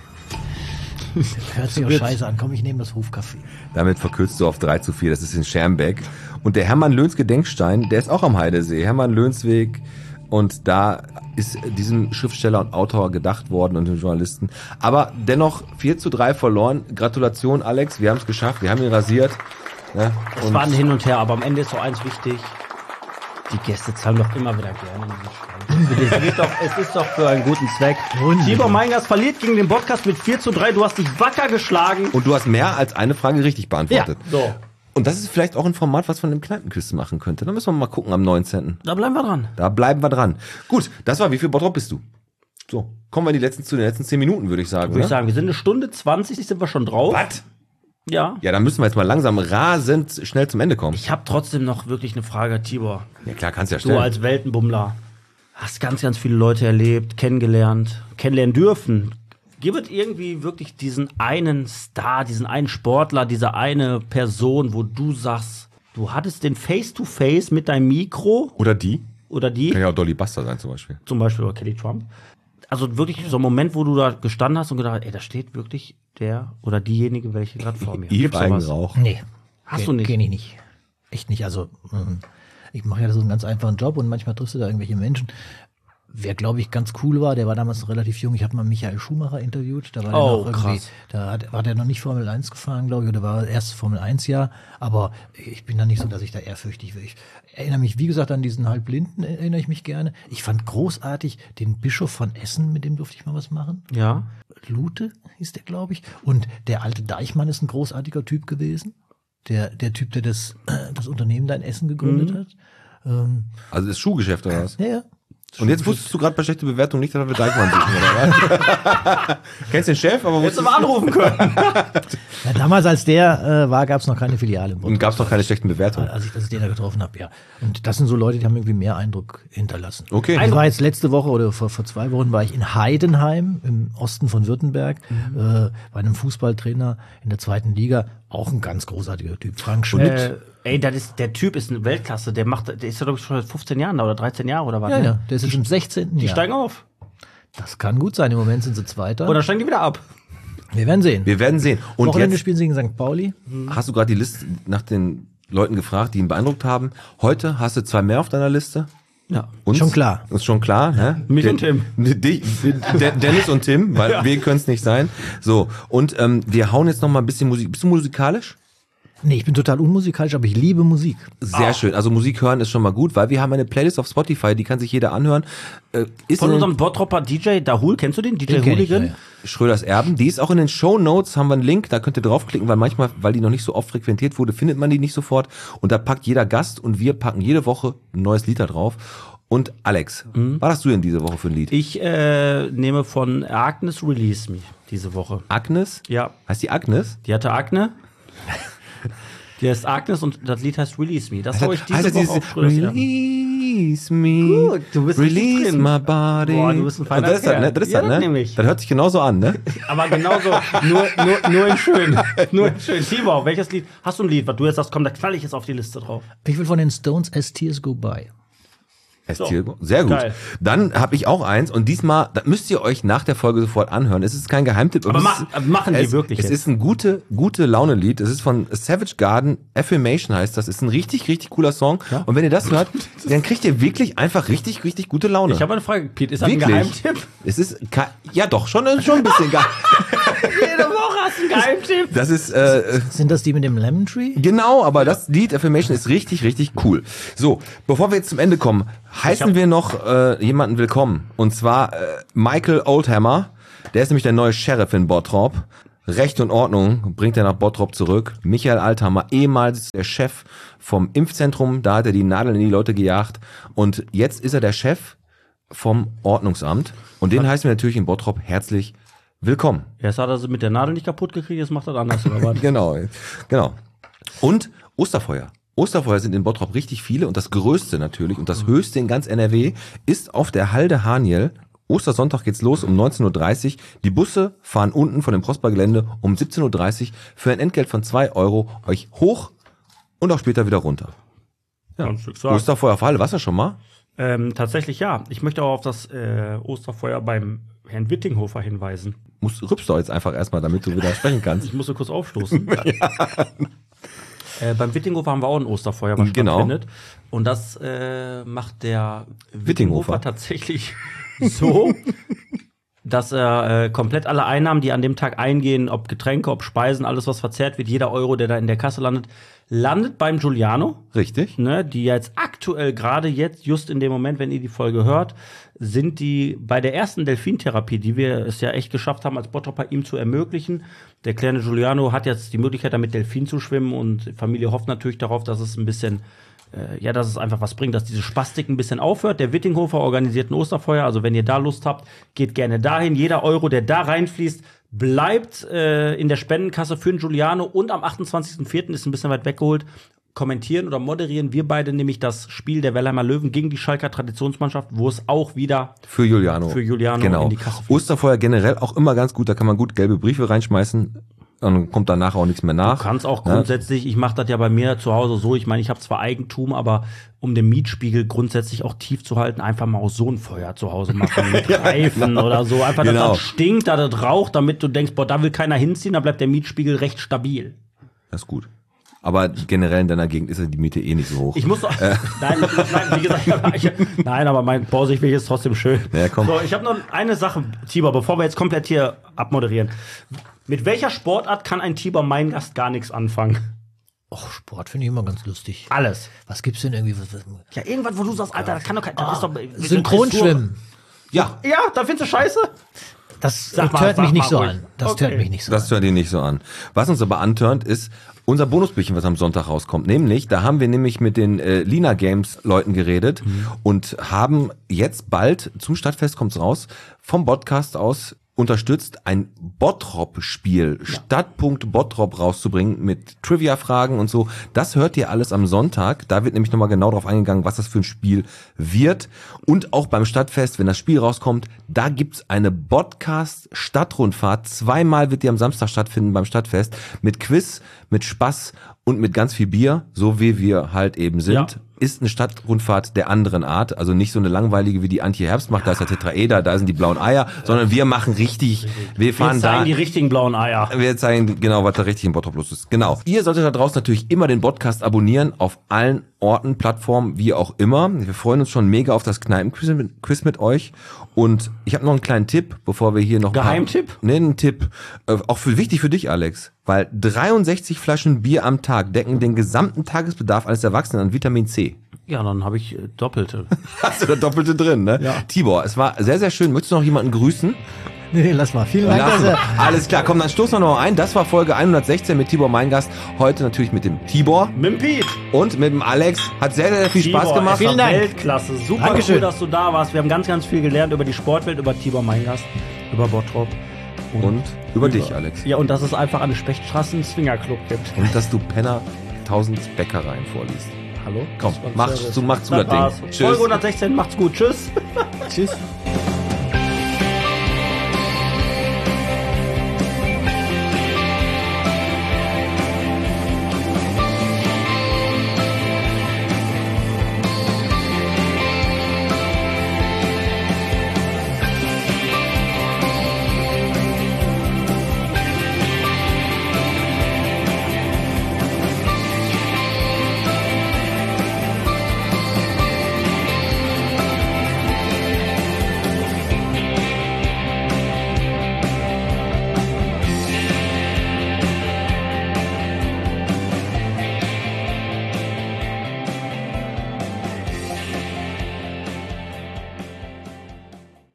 Hört sich auch scheiße an. Komm, ich nehme das Hofcafé. Damit verkürzt du auf 3:4, das ist in Schermbeck. Und der Hermann Löns Gedenkstein, der ist auch am Heidesee, Hermann Lönsweg. Und da ist diesem Schriftsteller und Autor gedacht worden und dem Journalisten. Aber dennoch 4:3 verloren. Gratulation, Alex, wir haben es geschafft, wir haben ihn rasiert. Ja, Es war ein Hin und Her, aber am Ende ist so eins wichtig. Die Gäste zahlen doch immer wieder gerne in den Schrank. Es ist doch für einen guten Zweck. Tibor Meingast verliert gegen den Podcast mit 4:3. Du hast dich wacker geschlagen. Und du hast mehr als eine Frage richtig beantwortet. Ja, so. Und das ist vielleicht auch ein Format, was man im Kneipenquiz machen könnte. Da müssen wir mal gucken am 19. Da bleiben wir dran. Da bleiben wir dran. Gut, das war, wie viel Bottrop bist du? So, kommen wir zu den letzten 10 Minuten, würde ich sagen. Würde ich sagen, wir sind 1:20, sind wir schon drauf. Was? Ja. Ja, dann müssen wir jetzt mal langsam rasend schnell zum Ende kommen. Ich habe trotzdem noch wirklich eine Frage, Tibor. Ja klar, kannst ja Du stellen. als Weltenbummler hast ganz, ganz viele Leute erlebt, kennenlernen dürfen. Gibt es irgendwie wirklich diesen einen Star, diesen einen Sportler, diese eine Person, wo du sagst, du hattest den Face-to-Face mit deinem Mikro Oder die? oder die, Kann ja auch Dolly Buster sein zum Beispiel. zum Beispiel oder Kelly Trump. Also wirklich so ein Moment, wo du da gestanden hast und gedacht hast, ey, da steht wirklich der oder diejenige, welche gerade vor mir. Gibt's sowas? Eigenrauch. Nee. Hast du nicht? Kenn ich nicht. Echt nicht. Also, ich mache ja so einen ganz einfachen Job und manchmal triffst du da irgendwelche Menschen. Wer, glaube ich, ganz cool war, der war damals noch relativ jung. Ich habe mal Michael Schumacher interviewt. Da war der noch irgendwie, krass. war der noch nicht Formel 1 gefahren, glaube ich, oder war erst Formel 1 Jahr. Aber ich bin da nicht so, dass ich da ehrfürchtig will. Ich erinnere mich, wie gesagt, an diesen Halbblinden, erinnere ich mich gerne. Ich fand großartig den Bischof von Essen, mit dem durfte ich mal was machen. Ja. Lute hieß der, glaube ich. Und der alte Deichmann ist ein großartiger Typ gewesen. Der Typ, der das Unternehmen da in Essen gegründet hat. Also das Schuhgeschäft oder was? Ja. Und jetzt wusstest du gerade bei schlechter Bewertung nicht, dass wir Deichmann suchen, oder was? Kennst den Chef, aber Hättest du mal anrufen können. Ja, damals, als der war, gab es noch keine Filiale im Und gab es noch keine schlechten Bewertungen. Als ich den da getroffen habe, ja. Und das sind so Leute, die haben irgendwie mehr Eindruck hinterlassen. Okay. Ich war jetzt letzte Woche oder vor 2 Wochen war ich in Heidenheim im Osten von Württemberg bei einem Fußballtrainer in der 2. Liga. Auch ein ganz großartiger Typ. Frank Schmidt. Ey, der Typ ist eine Weltklasse. Der ist ja, glaube ich, schon seit 15 Jahren da oder 13 Jahre oder was? Ja, ne? ja, der ist jetzt im 16. Die Jahr. steigen auf. Das kann gut sein. Im Moment sind sie Zweiter. Oder steigen die wieder ab? Wir werden sehen. Wir werden sehen. Und Wochenende jetzt spielen sie gegen St. Pauli. hast du gerade die Liste nach den Leuten gefragt, die ihn beeindruckt haben. Heute hast du 2 mehr auf deiner Liste. Ja. Uns? Schon klar. Ist schon klar, ne? Mich und Tim. Dennis und Tim, weil wir können es nicht sein. So, und wir hauen jetzt noch mal ein bisschen Musik. Bist du musikalisch? Nee, ich bin total unmusikalisch, aber ich liebe Musik. Sehr schön. Also Musik hören ist schon mal gut, weil wir haben eine Playlist auf Spotify, die kann sich jeder anhören. Ist Von in unserem Bottropper DJ Dahul, kennst du den? DJ Den kenn ich, Hooligan? ja, ja. Schröders Erben. Die ist auch in den Shownotes, haben wir einen Link, da könnt ihr draufklicken, weil manchmal, weil die noch nicht so oft frequentiert wurde, findet man die nicht sofort. Und da packt jeder Gast und wir packen jede Woche ein neues Lied da drauf. Und Alex, was hast du denn diese Woche für ein Lied? Ich nehme von Agnes Release Me diese Woche. Agnes? Ja. Heißt die Agnes? Die hatte Akne. Der ist Agnes und das Lied heißt Release Me. Das habe ich diese heißt Woche dieses auch früher. Release me, Gut, du bist richtig release drin. my body. Boah, du bist ein feiner Und das ist das, ne? Das ist Ja, das, ne? nämlich. Das hört sich genauso an, ne? Aber genauso, nur in schön. Nur in schön. Tibor, welches Lied? Hast du ein Lied, was du jetzt sagst, komm, da knall ich jetzt auf die Liste drauf. Ich will von den Stones As Tears Go By. Sehr gut. Geil. Dann habe ich auch eins und diesmal, das müsst ihr euch nach der Folge sofort anhören. Es ist kein Geheimtipp. Aber es machen die es, wirklich Es jetzt? ist ein gute Laune-Lied. Es ist von Savage Garden, Affirmation heißt das. Ist ein richtig, richtig cooler Song. Ja? Und wenn ihr das hört, dann kriegt ihr wirklich einfach richtig, richtig gute Laune. Ich habe eine Frage, Pete. Ist das ein Wirklich? Geheimtipp? Es ist, ja doch, schon ein bisschen geil. Jede Woche hast du einen Geheimtipp. Das ist, Sind das die mit dem Lemon Tree? genau, aber das Lied Affirmation ist richtig, richtig cool. So, bevor wir jetzt zum Ende kommen, heißen wir noch jemanden willkommen. Und zwar Michael Oldhammer. Der ist nämlich der neue Sheriff in Bottrop. Recht und Ordnung bringt er nach Bottrop zurück. Michael Althammer, ehemals der Chef vom Impfzentrum. Da hat er die Nadeln in die Leute gejagt. Und jetzt ist er der Chef vom Ordnungsamt. Und den heißen wir natürlich in Bottrop herzlich willkommen. Jetzt hat er sie mit der Nadel nicht kaputt gekriegt, jetzt macht er das anders. Oder was? Genau. Und Osterfeuer. Osterfeuer sind in Bottrop richtig viele und das größte natürlich und das höchste in ganz NRW ist auf der Halde Haniel. Ostersonntag geht's los um 19.30 Uhr. Die Busse fahren unten von dem Prospergelände um 17.30 Uhr für ein Entgelt von 2 € euch hoch und auch später wieder runter. Ja. Osterfeuer auf Halle, warst du schon mal? Tatsächlich ja. Ich möchte auch auf das Osterfeuer beim Herrn Wittinghofer hinweisen. Rübst du jetzt einfach erstmal, damit du wieder sprechen kannst. Ich musste kurz aufstoßen. Beim Wittinghofer haben wir auch ein Osterfeuer, was Genau. stattfindet. Und das macht der Wittinghofer tatsächlich so, dass er komplett alle Einnahmen, die an dem Tag eingehen, ob Getränke, ob Speisen, alles was verzehrt wird, jeder Euro, der da in der Kasse landet beim Giuliano. Richtig. Ne, die jetzt aktuell, gerade jetzt, just in dem Moment, wenn ihr die Folge hört, sind die bei der ersten Delfintherapie, die wir es ja echt geschafft haben, als Bottropper ihm zu ermöglichen. Der kleine Giuliano hat jetzt die Möglichkeit, damit Delfin zu schwimmen und die Familie hofft natürlich darauf, dass es ein bisschen, dass es einfach was bringt, dass diese Spastik ein bisschen aufhört. Der Wittinghofer organisiert ein Osterfeuer, also wenn ihr da Lust habt, geht gerne dahin. Jeder Euro, der da reinfließt, bleibt in der Spendenkasse für den Giuliano und am 28.04. ist ein bisschen weit weggeholt. Kommentieren oder moderieren wir beide nämlich das Spiel der Wellheimer Löwen gegen die Schalker Traditionsmannschaft, wo es auch wieder Für Giuliano genau. In die Kasse fließt. Osterfeuer generell auch immer ganz gut, da kann man gut gelbe Briefe reinschmeißen. Dann kommt danach auch nichts mehr nach. Du kannst auch grundsätzlich, ich mache das ja bei mir zu Hause so, ich meine, ich habe zwar Eigentum, aber um den Mietspiegel grundsätzlich auch tief zu halten, einfach mal aus so ein Feuer zu Hause machen mit Reifen oder so. Einfach, dass das stinkt, dass das raucht, damit du denkst, boah, da will keiner hinziehen, da bleibt der Mietspiegel recht stabil. Das ist gut. Aber generell in deiner Gegend ist ja die Miete eh nicht so hoch. Ich muss doch, nein, wie gesagt, nein, aber mein Borsigweg ist trotzdem schön. Ja, komm. So, ich habe noch eine Sache, Tibor, bevor wir jetzt komplett hier abmoderieren. Mit welcher Sportart kann ein Tibor mein Gast gar nichts anfangen? Och, Sport finde ich immer ganz lustig. Alles. Was gibt's denn irgendwie? Ja, irgendwas, wo du sagst, Alter, das kann doch kein, das ist doch Synchronschwimmen. Ja. Ja, da findest du scheiße? Das Sag hört mal mich nicht so ruhig. an. Das Okay. hört mich nicht so Das hört ihn nicht so an. Was uns aber antörnt, ist unser Bonusbüchchen, was am Sonntag rauskommt. Nämlich, da haben wir nämlich mit den Lina Games Leuten geredet und haben jetzt bald, zum Stadtfest kommt's raus, vom Podcast aus unterstützt, ein Bottrop-Spiel, Stadtpunkt Bottrop rauszubringen mit Trivia-Fragen und so. Das hört ihr alles am Sonntag. Da wird nämlich nochmal genau drauf eingegangen, was das für ein Spiel wird. Und auch beim Stadtfest, wenn das Spiel rauskommt, da gibt's eine Podcast-Stadtrundfahrt. Zweimal wird die am Samstag stattfinden beim Stadtfest. Mit Quiz, mit Spaß und mit ganz viel Bier, so wie wir halt eben sind. Ja. Ist eine Stadtrundfahrt der anderen Art, also nicht so eine langweilige, wie die Antje Herbst macht, da ist der Tetraeder, da sind die blauen Eier, sondern wir machen richtig, wir fahren Wir zeigen da, die richtigen blauen Eier. wir zeigen genau, was da richtig im Bottrop los ist. Genau. Ihr solltet da draußen natürlich immer den Podcast abonnieren, auf allen Orten, Plattformen, wie auch immer. Wir freuen uns schon mega auf das Kneipenquiz mit euch. Und ich habe noch einen kleinen Tipp, bevor wir hier noch... Geheimtipp? Einen Tipp. Auch wichtig für dich, Alex. Weil 63 Flaschen Bier am Tag decken den gesamten Tagesbedarf eines Erwachsenen an Vitamin C. Ja, dann habe ich doppelte. Hast du da Doppelte drin, ne? Ja. Tibor, es war sehr, sehr schön. Möchtest du noch jemanden grüßen? Nee, lass mal. Vielen Dank, dass ihr Alles klar, komm, dann stoßen wir noch ein. Das war Folge 116 mit Tibor, mein Gast. Heute natürlich mit dem Tibor Mit dem Pete. und mit dem Alex. Hat sehr, sehr viel Spaß Tibor, gemacht. es war Vielen Dank. Weltklasse. Super Dankeschön. cool, dass du da warst. Wir haben ganz, ganz viel gelernt über die Sportwelt, über Tibor, mein Gast, über Bottrop. Und über dich, Alex. Ja, und dass es einfach an den Spechtstraßen einen Swingerclub gibt. Und dass du Penner 1000 Bäckereien vorliest. Hallo? Komm, mach zu das war's. Ding. Folge 116, macht's gut. Tschüss. Tschüss.